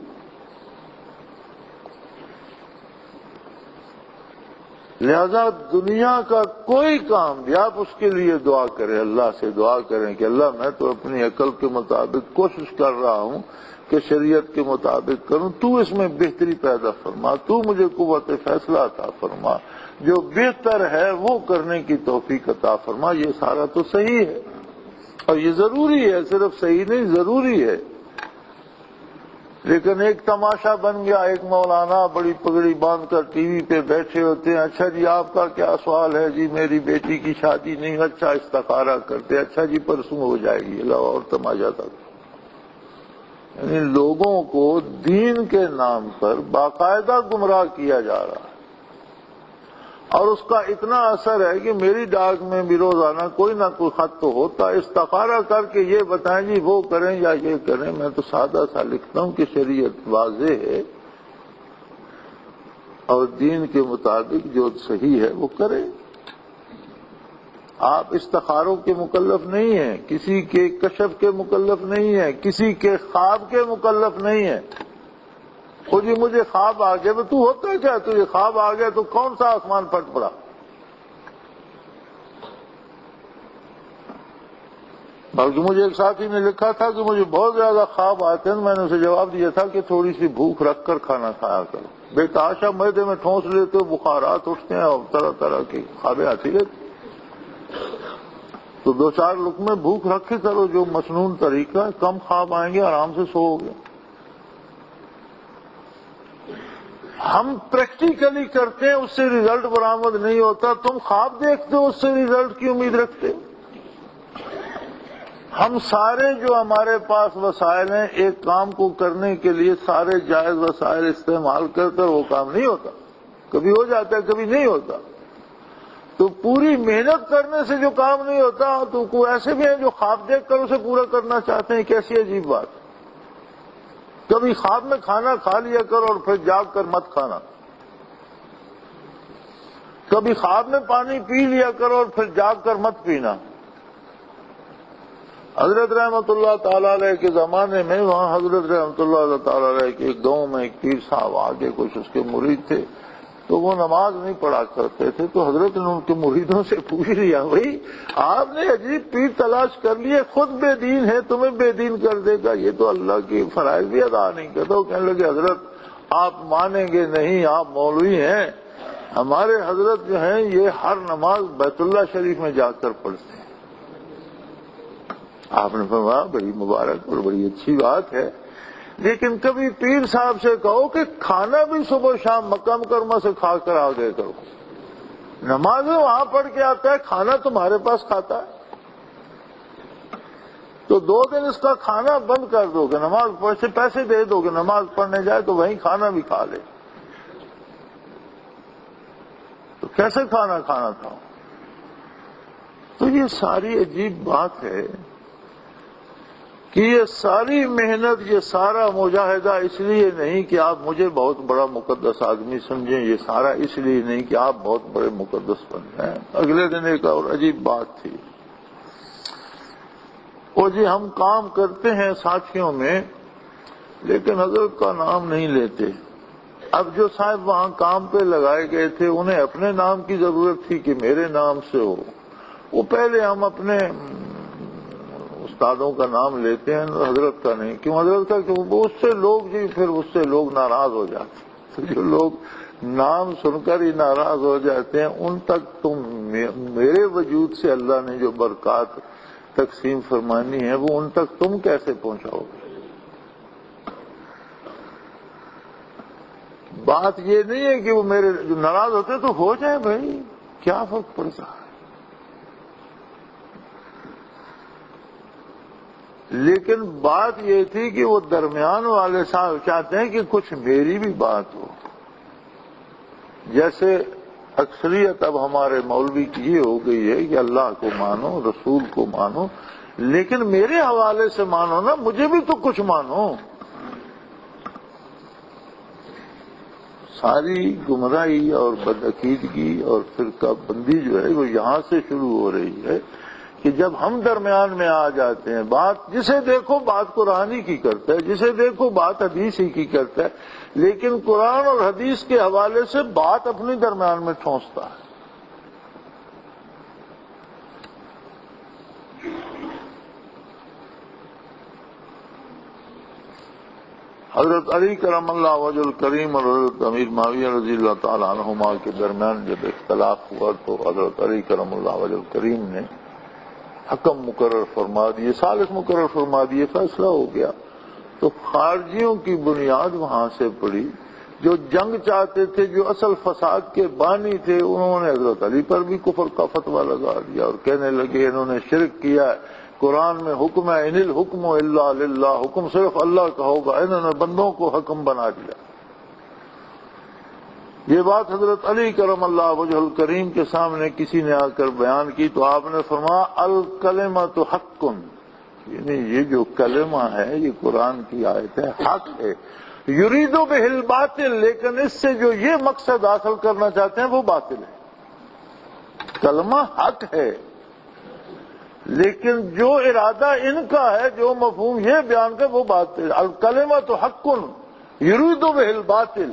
لہذا دنیا کا کوئی کام بھی آپ اس کے لیے دعا کریں، اللہ سے دعا کریں کہ اللہ میں تو اپنی عقل کے مطابق کوشش کر رہا ہوں کہ شریعت کے مطابق کروں، تو اس میں بہتری پیدا فرما، تو مجھے قوت فیصلہ عطا فرما، جو بہتر ہے وہ کرنے کی توفیق عطا فرما۔ یہ سارا تو صحیح ہے اور یہ ضروری ہے، صرف صحیح نہیں ضروری ہے۔ لیکن ایک تماشا بن گیا، ایک مولانا بڑی پگڑی باندھ کر ٹی وی پہ بیٹھے ہوتے ہیں، اچھا جی آپ کا کیا سوال ہے؟ جی میری بیٹی کی شادی نہیں، اچھا استخارہ کرتے، اچھا جی پرسوں ہو جائے گی، اللہ اور تماشا تھا۔ یعنی لوگوں کو دین کے نام پر باقاعدہ گمراہ کیا جا رہا ہے، اور اس کا اتنا اثر ہے کہ میری ڈاک میں بھی روزانہ کوئی نہ کوئی خط تو ہوتا ہے، استخارہ کر کے یہ بتائیں جی وہ کریں یا یہ کریں۔ میں تو سادہ سا لکھتا ہوں کہ شریعت واضح ہے اور دین کے مطابق جو صحیح ہے وہ کریں۔ آپ استخاروں کے مکلف نہیں ہیں، کسی کے کشف کے مکلف نہیں ہیں، کسی کے خواب کے مکلف نہیں ہیں۔ خود ہی مجھے خواب آ گیا، تو ہوتا کیا؟ تجھے خواب آ گیا تو کون سا آسمان پھٹ پڑا؟ بلکہ مجھے ایک ساتھی نے لکھا تھا کہ مجھے بہت زیادہ خواب آتے ہیں، میں نے اسے جواب دیا تھا کہ تھوڑی سی بھوک رکھ کر کھانا کھایا کرو، بے تحاشا معدے میں ٹھونس لیتے ہو، بخارات اٹھتے ہیں اور طرح طرح کی خوابیں آتی رہتی، تو دو چار لقمے بھوک رکھے کرو، جو مسنون طریقہ ہے، کم خواب آئیں گے، آرام سے سو گے۔ ہم پریکٹیکلی کرتے ہیں، اس سے ریزلٹ برآمد نہیں ہوتا، تم خواب دیکھتے ہو اس سے ریزلٹ کی امید رکھتے ہو۔ ہم سارے جو ہمارے پاس وسائل ہیں، ایک کام کو کرنے کے لیے سارے جائز وسائل استعمال کر کر وہ کام نہیں ہوتا، کبھی ہو جاتا ہے کبھی نہیں ہوتا۔ تو پوری محنت کرنے سے جو کام نہیں ہوتا، تو کوئی ایسے بھی ہیں جو خواب دیکھ کر اسے پورا کرنا چاہتے ہیں، کیسی عجیب بات۔ کبھی خواب میں کھانا کھا لیا کرو اور پھر جاگ کر مت کھانا، کبھی خواب میں پانی پی لیا کرو اور پھر جاگ کر مت پینا۔ حضرت رحمت اللہ تعالیٰ علیہ کے زمانے میں وہاں حضرت رحمت اللہ تعالیٰ علیہ کے ایک گاؤں میں ایک پیر صاحب آگے کچھ اس کے مرید تھے، تو وہ نماز نہیں پڑھا کرتے تھے، تو حضرت نے ان کے مریدوں سے پوچھ لیا، بھائی آپ نے عجیب پیر تلاش کر لیے، خود بے دین ہے، تمہیں بے دین کر دے گا، یہ تو اللہ کی فرائض بھی ادا نہیں کرتا۔ وہ کہنے لگے حضرت آپ مانیں گے نہیں، آپ مولوی ہیں، ہمارے حضرت جو ہیں یہ ہر نماز بیت اللہ شریف میں جا کر پڑھتے ہیں۔ آپ نے فرمایا بڑی مبارک اور بڑی اچھی بات ہے، لیکن کبھی پیر صاحب سے کہو کہ کھانا بھی صبح شام مکہ مکرمہ سے کھا کر آ گئے کرو، نمازیں وہاں پڑھ کے آتا ہے، کھانا تمہارے پاس کھاتا ہے، تو دو دن اس کا کھانا بند کر دو گے، نماز پڑھ سے پیسے دے دو گے، نماز پڑھنے جائے تو وہیں کھانا بھی کھا لے، تو کیسے کھانا کھانا تھا؟ تو یہ ساری عجیب بات ہے کہ یہ ساری محنت، یہ سارا مجاہدہ اس لیے نہیں کہ آپ مجھے بہت بڑا مقدس آدمی سمجھیں، یہ سارا اس لیے نہیں کہ آپ بہت بڑے مقدس بن جائیں۔ اگلے دن ایک اور عجیب بات تھی، وہ جی ہم کام کرتے ہیں ساتھیوں میں لیکن حضرت کا نام نہیں لیتے. اب جو صاحب وہاں کام پہ لگائے گئے تھے انہیں اپنے نام کی ضرورت تھی کہ میرے نام سے ہو. وہ پہلے ہم اپنے استادوں کا نام لیتے ہیں حضرت کا نہیں. کیوں حضرت کا؟ کیوں اس سے لوگ جی پھر اس سے لوگ ناراض ہو جاتے ہیں. جو لوگ نام سن کر ہی ناراض ہو جاتے ہیں ان تک تم میرے وجود سے اللہ نے جو برکات تقسیم فرمانی ہے وہ ان تک تم کیسے پہنچاؤ گے؟ بات یہ نہیں ہے کہ وہ میرے جو ناراض ہوتے تو ہو جائے بھائی، کیا فرق پڑتا ہے. لیکن بات یہ تھی کہ وہ درمیان والے صاحب چاہتے ہیں کہ کچھ میری بھی بات ہو. جیسے اکثریت اب ہمارے مولوی کی یہ ہو گئی ہے کہ اللہ کو مانو، رسول کو مانو، لیکن میرے حوالے سے مانو نا، مجھے بھی تو کچھ مانو. ساری گمراہی اور بدعقیدگی اور فرقہ بندی جو ہے وہ یہاں سے شروع ہو رہی ہے کہ جب ہم درمیان میں آ جاتے ہیں. بات جسے دیکھو بات قرآن ہی کی کرتا ہے، جسے دیکھو بات حدیث ہی کی کرتا ہے، لیکن قرآن اور حدیث کے حوالے سے بات اپنے درمیان میں ٹھونستا ہے. حضرت علی کرم اللہ وجہ الکریم اور حضرت امیر معاویہ رضی اللہ تعالیٰ عنہما کے درمیان جب اختلاف ہوا تو حضرت علی کرم اللہ وجہ الکریم نے حکم مقرر فرما دیے، ثالث مقرر فرما دیے، فیصلہ ہو گیا. تو خارجیوں کی بنیاد وہاں سے پڑی. جو جنگ چاہتے تھے، جو اصل فساد کے بانی تھے، انہوں نے حضرت علی پر بھی کفر کا فتویٰ لگا دیا اور کہنے لگے انہوں نے شرک کیا ہے. قرآن میں حکم ہے ان الحکم الا للہ، حکم صرف اللہ کا ہوگا. انہوں نے بندوں کو حکم بنا دیا. یہ بات حضرت علی کرم اللہ وجہ الکریم کے سامنے کسی نے آ کر بیان کی تو آپ نے فرمایا الکلمۃ حق، یعنی یہ جو کلمہ ہے یہ قرآن کی آیت ہے، حق ہے. یرید بہ الباطل، لیکن اس سے جو یہ مقصد حاصل کرنا چاہتے ہیں وہ باطل ہے. کلمہ حق ہے لیکن جو ارادہ ان کا ہے، جو مفہوم یہ بیان کر وہ باطل. الکلمۃ حق یرید بہ الباطل.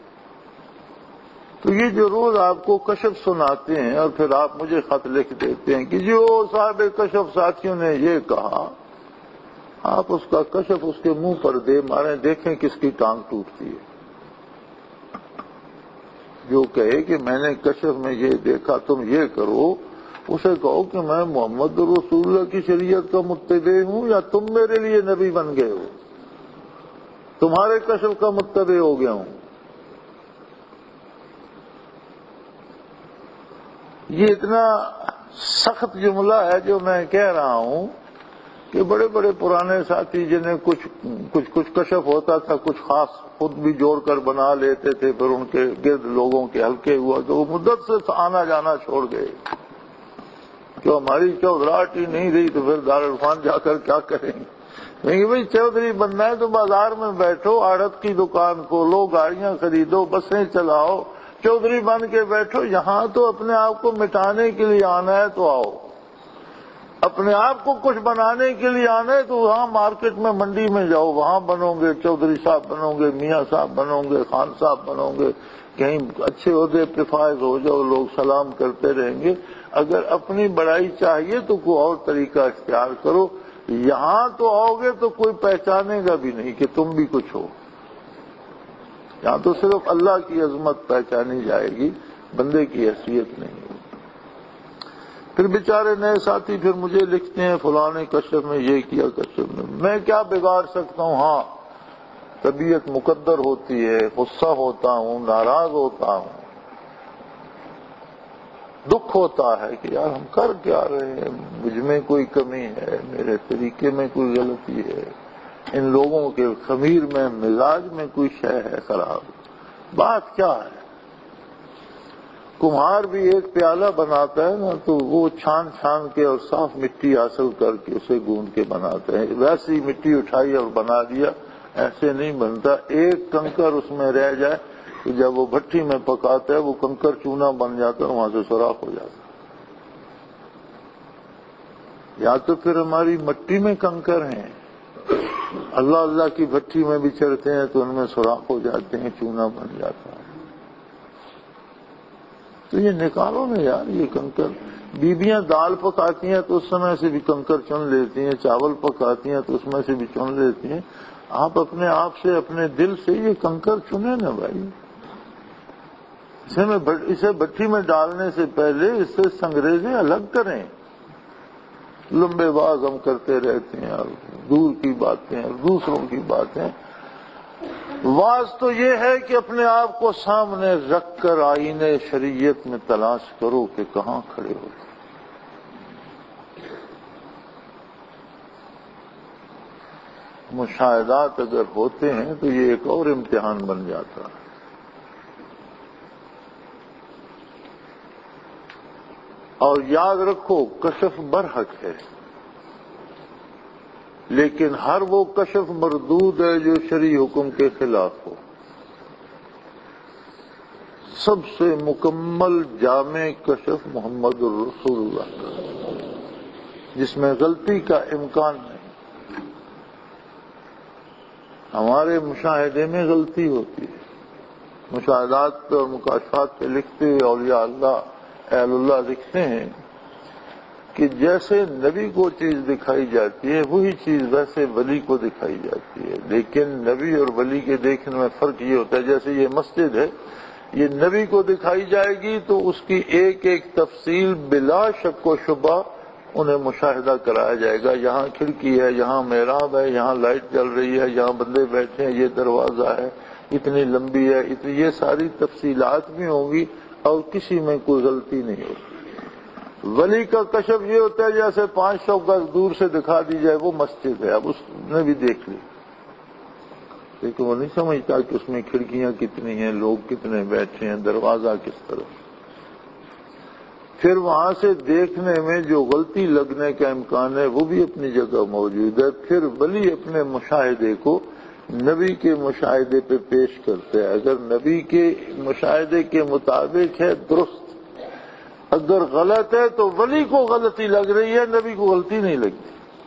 تو یہ جو روز آپ کو کشف سناتے ہیں اور پھر آپ مجھے خط لکھ دیتے ہیں کہ جو صاحب کشف ساتھیوں نے یہ کہا، آپ اس کا کشف اس کے منہ پر دے ماریں، دیکھیں کس کی ٹانگ ٹوٹتی ہے. جو کہے کہ میں نے کشف میں یہ دیکھا تم یہ کرو، اسے کہو کہ میں محمد رسول اللہ کی شریعت کا متبع ہوں یا تم میرے لیے نبی بن گئے ہو، تمہارے کشف کا متبع ہو گیا ہوں. یہ اتنا سخت جملہ ہے جو میں کہہ رہا ہوں کہ بڑے بڑے پرانے ساتھی جنہیں کچھ کچھ کچھ کشف ہوتا تھا، کچھ خاص خود بھی جوڑ کر بنا لیتے تھے، پھر ان کے گرد لوگوں کے حلقے ہوا تو وہ مدت سے آنا جانا چھوڑ گئے. جو ہماری چودراہٹ ہی نہیں رہی تو پھر دارالعرفان جا کر کیا کریں گے؟ نہیں بھائی چودھری بننا ہے تو بازار میں بیٹھو، آڑت کی دکان کھولو، گاڑیاں خریدو، بسیں چلاؤ، چودھری بن کے بیٹھو. یہاں تو اپنے آپ کو مٹانے کے لیے آنا ہے تو آؤ، اپنے آپ کو کچھ بنانے کے لیے آنا ہے تو وہاں مارکیٹ میں منڈی میں جاؤ، وہاں بنو گے، چودھری صاحب بنو گے، میاں صاحب بنو گے، خان صاحب بنو گے، کہیں اچھے عہدے پہ فائز ہو جاؤ، لوگ سلام کرتے رہیں گے. اگر اپنی بڑائی چاہیے تو کوئی اور طریقہ اختیار کرو. یہاں تو آؤ گے تو کوئی پہچانے گا بھی نہیں کہ تم بھی کچھ ہو. یہاں تو صرف اللہ کی عظمت پہچانی جائے گی، بندے کی حیثیت نہیں. پھر بیچارے نئے ساتھی پھر مجھے لکھتے ہیں فلاں نے کشف میں یہ کیا، کشف میں میں کیا بگاڑ سکتا ہوں. ہاں طبیعت مقدر ہوتی ہے، غصہ ہوتا ہوں، ناراض ہوتا ہوں، دکھ ہوتا ہے کہ یار ہم کر کیا رہے ہیں، مجھ میں کوئی کمی ہے، میرے طریقے میں کوئی غلطی ہے، ان لوگوں کے خمیر میں مزاج میں کوئی شے ہے خراب. بات کیا ہے؟ کمہار بھی ایک پیالہ بناتا ہے نا تو وہ چھان چھان کے اور صاف مٹی حاصل کر کے اسے گوند کے بناتے ہیں. ویسی مٹی اٹھائی اور بنا دیا، ایسے نہیں بنتا. ایک کنکر اس میں رہ جائے تو جب وہ بھٹی میں پکاتا ہے وہ کنکر چونا بن جاتا ہے، وہاں سے سوراخ ہو جاتا ہے. یا تو پھر ہماری مٹی میں کنکر ہیں، اللہ اللہ کی بھٹی میں بھی چڑھتے ہیں تو ان میں سوراخ ہو جاتے ہیں، چونا بن جاتا ہے۔ تو یہ نکالو نا یار یہ کنکر۔ بیبیاں دال پکاتی ہیں تو اس سمے سے بھی کنکر چن لیتی ہیں، چاول پکاتی ہیں تو اس میں سے بھی چن لیتی ہیں۔ آپ اپنے آپ سے، اپنے دل سے یہ کنکر چنیں نا بھائی۔ اسے میں اسے بھٹی میں ڈالنے سے پہلے اس سے سنگریزے الگ کریں۔ لمبے باز ہم کرتے رہتے ہیں اور دور کی باتیں اور دوسروں کی باتیں۔ واز تو یہ ہے کہ اپنے آپ کو سامنے رکھ کر آئینے شریعت میں تلاش کرو کہ کہاں کھڑے ہو۔ مشاہدات اگر ہوتے ہیں تو یہ ایک اور امتحان بن جاتا ہے۔ اور یاد رکھو کشف برحق ہے، لیکن ہر وہ کشف مردود ہے جو شرعی حکم کے خلاف ہو۔ سب سے مکمل جامع کشف محمد الرسول اللہ کا، جس میں غلطی کا امکان نہیں۔ ہمارے مشاہدے میں غلطی ہوتی ہے۔ مشاہدات پہ اور مکاشفات پہ لکھتے ہوئے اولیاء اللہ اہل اللہ لکھتے ہیں کہ جیسے نبی کو چیز دکھائی جاتی ہے وہی چیز ویسے ولی کو دکھائی جاتی ہے، لیکن نبی اور ولی کے دیکھنے میں فرق یہ ہوتا ہے، جیسے یہ مسجد ہے، یہ نبی کو دکھائی جائے گی تو اس کی ایک ایک تفصیل بلا شک و شبہ انہیں مشاہدہ کرایا جائے گا۔ یہاں کھڑکی ہے، یہاں محراب ہے، یہاں لائٹ جل رہی ہے، یہاں بندے بیٹھے ہیں، یہ دروازہ ہے، اتنی لمبی ہے، اتنی، یہ ساری تفصیلات بھی ہوں گی اور کسی میں کوئی غلطی نہیں ہوگی۔ ولی کا کشف یہ ہوتا ہے جیسے پانچ سو گز دور سے دکھا دی جائے وہ مسجد ہے، اب اس نے بھی دیکھ لی، لیکن وہ نہیں سمجھتا کہ اس میں کھڑکیاں کتنی ہیں، لوگ کتنے بیٹھے ہیں، دروازہ کس طرف۔ پھر وہاں سے دیکھنے میں جو غلطی لگنے کا امکان ہے وہ بھی اپنی جگہ موجود ہے۔ پھر ولی اپنے مشاہدے کو نبی کے مشاہدے پہ پیش کرتے ہیں، اگر نبی کے مشاہدے کے مطابق ہے درست، اگر غلط ہے تو ولی کو غلطی لگ رہی ہے، نبی کو غلطی نہیں لگتی۔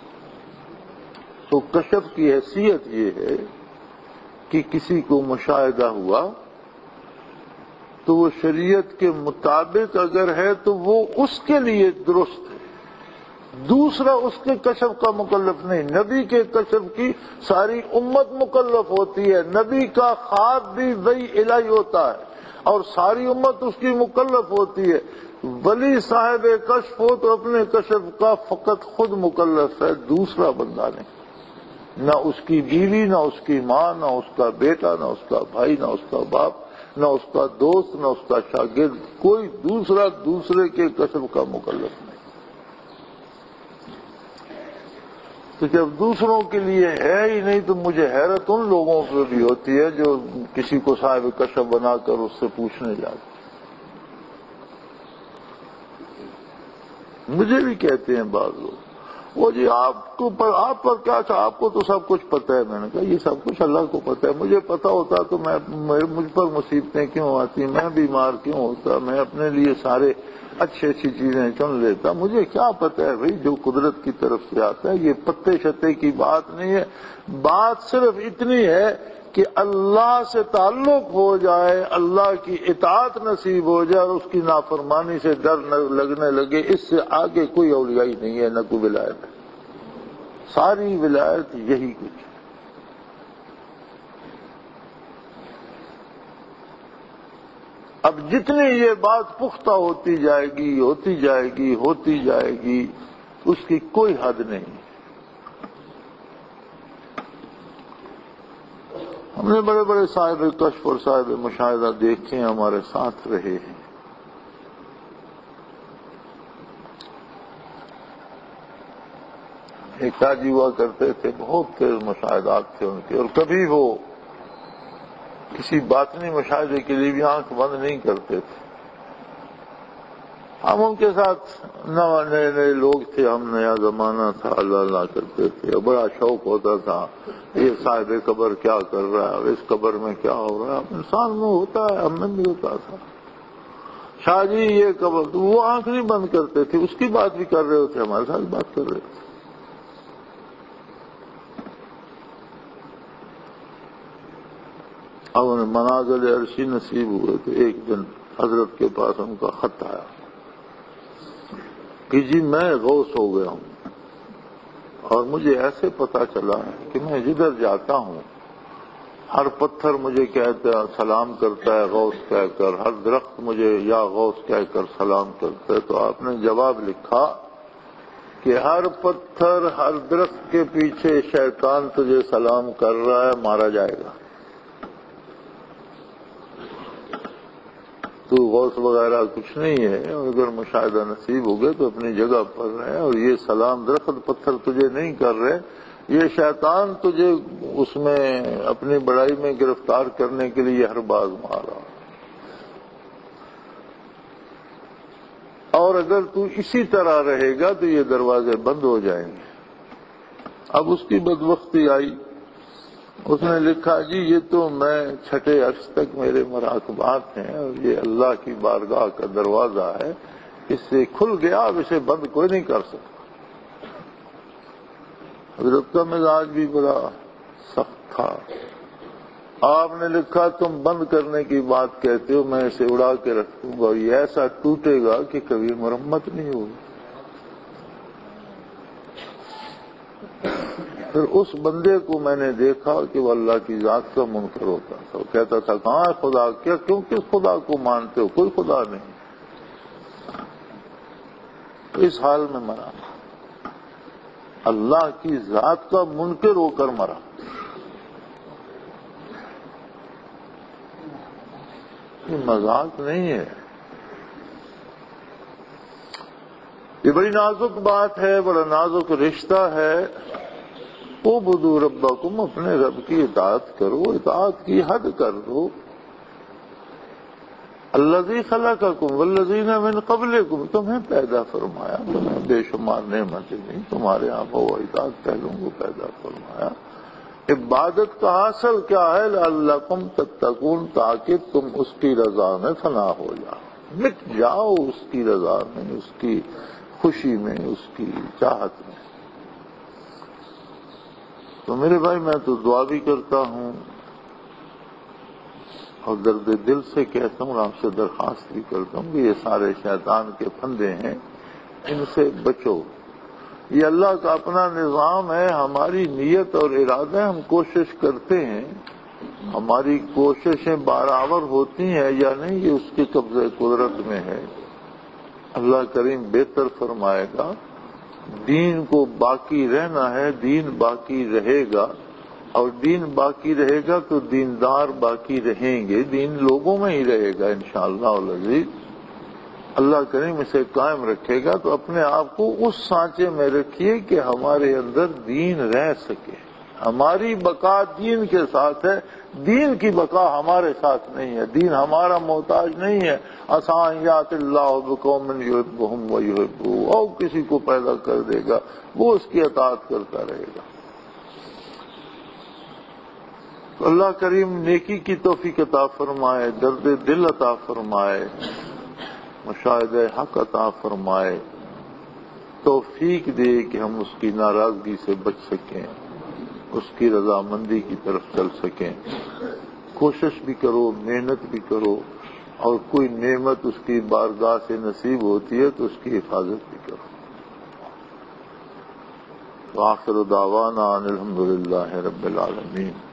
تو کشف کی حیثیت یہ ہے کہ کسی کو مشاہدہ ہوا تو وہ شریعت کے مطابق اگر ہے تو وہ اس کے لیے درست ہے، دوسرا اس کے کشف کا مکلف نہیں۔ نبی کے کشف کی ساری امت مکلف ہوتی ہے، نبی کا خواب بھی وحی الہی ہوتا ہے اور ساری امت اس کی مکلف ہوتی ہے۔ ولی صاحب کشف ہو تو اپنے کشف کا فقط خود مکلف ہے، دوسرا بندہ نہیں، نہ اس کی بیوی، نہ اس کی ماں، نہ اس کا بیٹا، نہ اس کا بھائی، نہ اس کا باپ، نہ اس کا دوست، نہ اس کا شاگرد، کوئی دوسرا دوسرے کے کشف کا مکلف نہیں۔ تو جب دوسروں کے لیے ہے ہی نہیں تو مجھے حیرت ان لوگوں پہ بھی ہوتی ہے جو کسی کو صاحب کشف بنا کر اس سے پوچھنے جاتے۔ مجھے بھی کہتے ہیں بعض لوگ، وہ جی آپ کو پر آپ پر کیا تھا، آپ کو تو سب کچھ پتہ ہے۔ میں نے کہا یہ سب کچھ اللہ کو پتہ ہے، مجھے پتہ ہوتا تو میں مجھ پر مصیبتیں کیوں آتی، میں بیمار کیوں ہوتا، میں اپنے لیے سارے اچھی اچھی چیزیں چن لیتا، مجھے کیا پتہ ہے بھائی جو قدرت کی طرف سے آتا ہے۔ یہ پتے شتے کی بات نہیں ہے، بات صرف اتنی ہے کہ اللہ سے تعلق ہو جائے، اللہ کی اطاعت نصیب ہو جائے اور اس کی نافرمانی سے ڈر لگنے لگے، اس سے آگے کوئی اولیاء ہی نہیں ہے، نہ کوئی ولایت ہے۔ ساری ولایت یہی کچھ ہے۔ اب جتنی یہ بات پختہ ہوتی جائے گی ہوتی جائے گی ہوتی جائے گی اس کی کوئی حد نہیں۔ ہم نے بڑے بڑے صاحب کشف اور صاحب مشاہدہ دیکھے ہیں، ہمارے ساتھ رہے ہیں۔ ایک حاجی ہوا کرتے تھے، بہت تیز مشاہدات تھے ان کے، اور کبھی وہ کسی باطنی مشاہدے کے لیے بھی آنکھ بند نہیں کرتے تھے۔ ہم ان کے ساتھ نئے نئے لوگ تھے، ہم نیا زمانہ تھا، اللہ اللہ کرتے تھے، بڑا شوق ہوتا تھا یہ صاحب قبر کیا کر رہا ہے، اس قبر میں کیا ہو رہا ہے، انسان میں ہوتا ہے، ہم میں بھی ہوتا تھا۔ شاہ جی یہ قبر، تو وہ آنکھ نہیں بند کرتے تھے، اس کی بات بھی کر رہے ہوتے، ہمارے ساتھ بات کر رہے تھے۔ اب انہیں منازل عرشی نصیب ہوئے تو ایک دن حضرت کے پاس ان کا خط آیا کہ جی میں غوث ہو گیا ہوں، اور مجھے ایسے پتا چلا ہے کہ میں جدھر جاتا ہوں ہر پتھر مجھے کہتا ہے سلام کرتا ہے غوث کہہ کر، ہر درخت مجھے یا غوث کہہ کر سلام کرتا ہے۔ تو آپ نے جواب لکھا کہ ہر پتھر ہر درخت کے پیچھے شیطان تجھے سلام کر رہا ہے، مارا جائے گا۔ تو غوث وغیرہ کچھ نہیں ہے، اگر مشاہدہ نصیب ہو گئے تو اپنی جگہ پر رہے، اور یہ سلام درخت پتھر تجھے نہیں کر رہے، یہ شیطان تجھے اس میں اپنی بڑائی میں گرفتار کرنے کے لیے ہر باز مارا، اور اگر تو اسی طرح رہے گا تو یہ دروازے بند ہو جائیں گے۔ اب اس کی بدبختی آئی، اس نے لکھا جی یہ تو میں چھٹے عرش تک میرے مراقبات ہیں، اور یہ اللہ کی بارگاہ کا دروازہ ہے، اس سے کھل گیا، اب اسے بند کوئی نہیں کر سکتا۔ حضرت کا مزاج بھی بڑا سخت تھا، آپ نے لکھا تم بند کرنے کی بات کہتے ہو، میں اسے اڑا کے رکھ دوں گا، اور یہ ایسا ٹوٹے گا کہ کبھی مرمت نہیں ہوگی۔ پھر اس بندے کو میں نے دیکھا کہ وہ اللہ کی ذات کا منکر ہوتا تھا، وہ کہتا تھا کہاں ہے خدا، کیا کیوں کس خدا کو مانتے ہو، کوئی خدا نہیں۔ تو اس حال میں مرا، اللہ کی ذات کا منکر ہو کر مرا۔ یہ مذاق نہیں ہے، یہ بڑی نازک بات ہے، بڑا نازک رشتہ ہے۔ اعبدوا ربکم، اپنے رب کی اطاعت کرو، اطاعت کی حد کر دو۔ الذی خلقکم والذین من قبلکم، تمہیں پیدا فرمایا، تمہیں بے شمار نعمتیں دیں، تمہارے ہاں و اطاعت پہلوں کو پیدا فرمایا۔ عبادت کا حاصل کیا ہے؟ لعلکم تتقون، تاکہ تم اس کی رضا میں فنا ہو جاؤ، مٹ جاؤ اس کی رضا میں، اس کی خوشی میں، اس کی چاہت میں۔ تو میرے بھائی میں تو دعا بھی کرتا ہوں اور درد دل سے کہتا ہوں، آپ سے درخواست بھی کرتا ہوں کہ یہ سارے شیطان کے پھندے ہیں، ان سے بچو۔ یہ اللہ کا اپنا نظام ہے، ہماری نیت اور ارادہ، ہم کوشش کرتے ہیں، ہماری کوششیں برابر ہوتی ہیں یا نہیں یہ اس کے قبضے قدرت میں ہے۔ اللہ کریم بہتر فرمائے گا۔ دین کو باقی رہنا ہے، دین باقی رہے گا، اور دین باقی رہے گا تو دیندار باقی رہیں گے، دین لوگوں میں ہی رہے گا انشاءاللہ العزیز۔ اللہ کریم اسے قائم رکھے گا، تو اپنے آپ کو اس سانچے میں رکھیے کہ ہمارے اندر دین رہ سکے۔ ہماری بقا دین کے ساتھ ہے، دین کی بقا ہمارے ساتھ نہیں ہے، دین ہمارا محتاج نہیں ہے۔ عسیٰ یأتی اللہ بقوم یحبہم ویحبوہ، اور کسی کو پیدا کر دے گا، وہ اس کی اطاعت کرتا رہے گا۔ تو اللہ کریم نیکی کی توفیق عطا فرمائے، درد دل عطا فرمائے، مشاہدہ حق عطا فرمائے، توفیق دے کہ ہم اس کی ناراضگی سے بچ سکیں، اس کی رضامندی کی طرف چل سکیں۔ کوشش بھی کرو، محنت بھی کرو، اور کوئی نعمت اس کی بارگاہ سے نصیب ہوتی ہے تو اس کی حفاظت بھی کرو۔ وآخر دعوانا ان الحمد للہ رب العالمین۔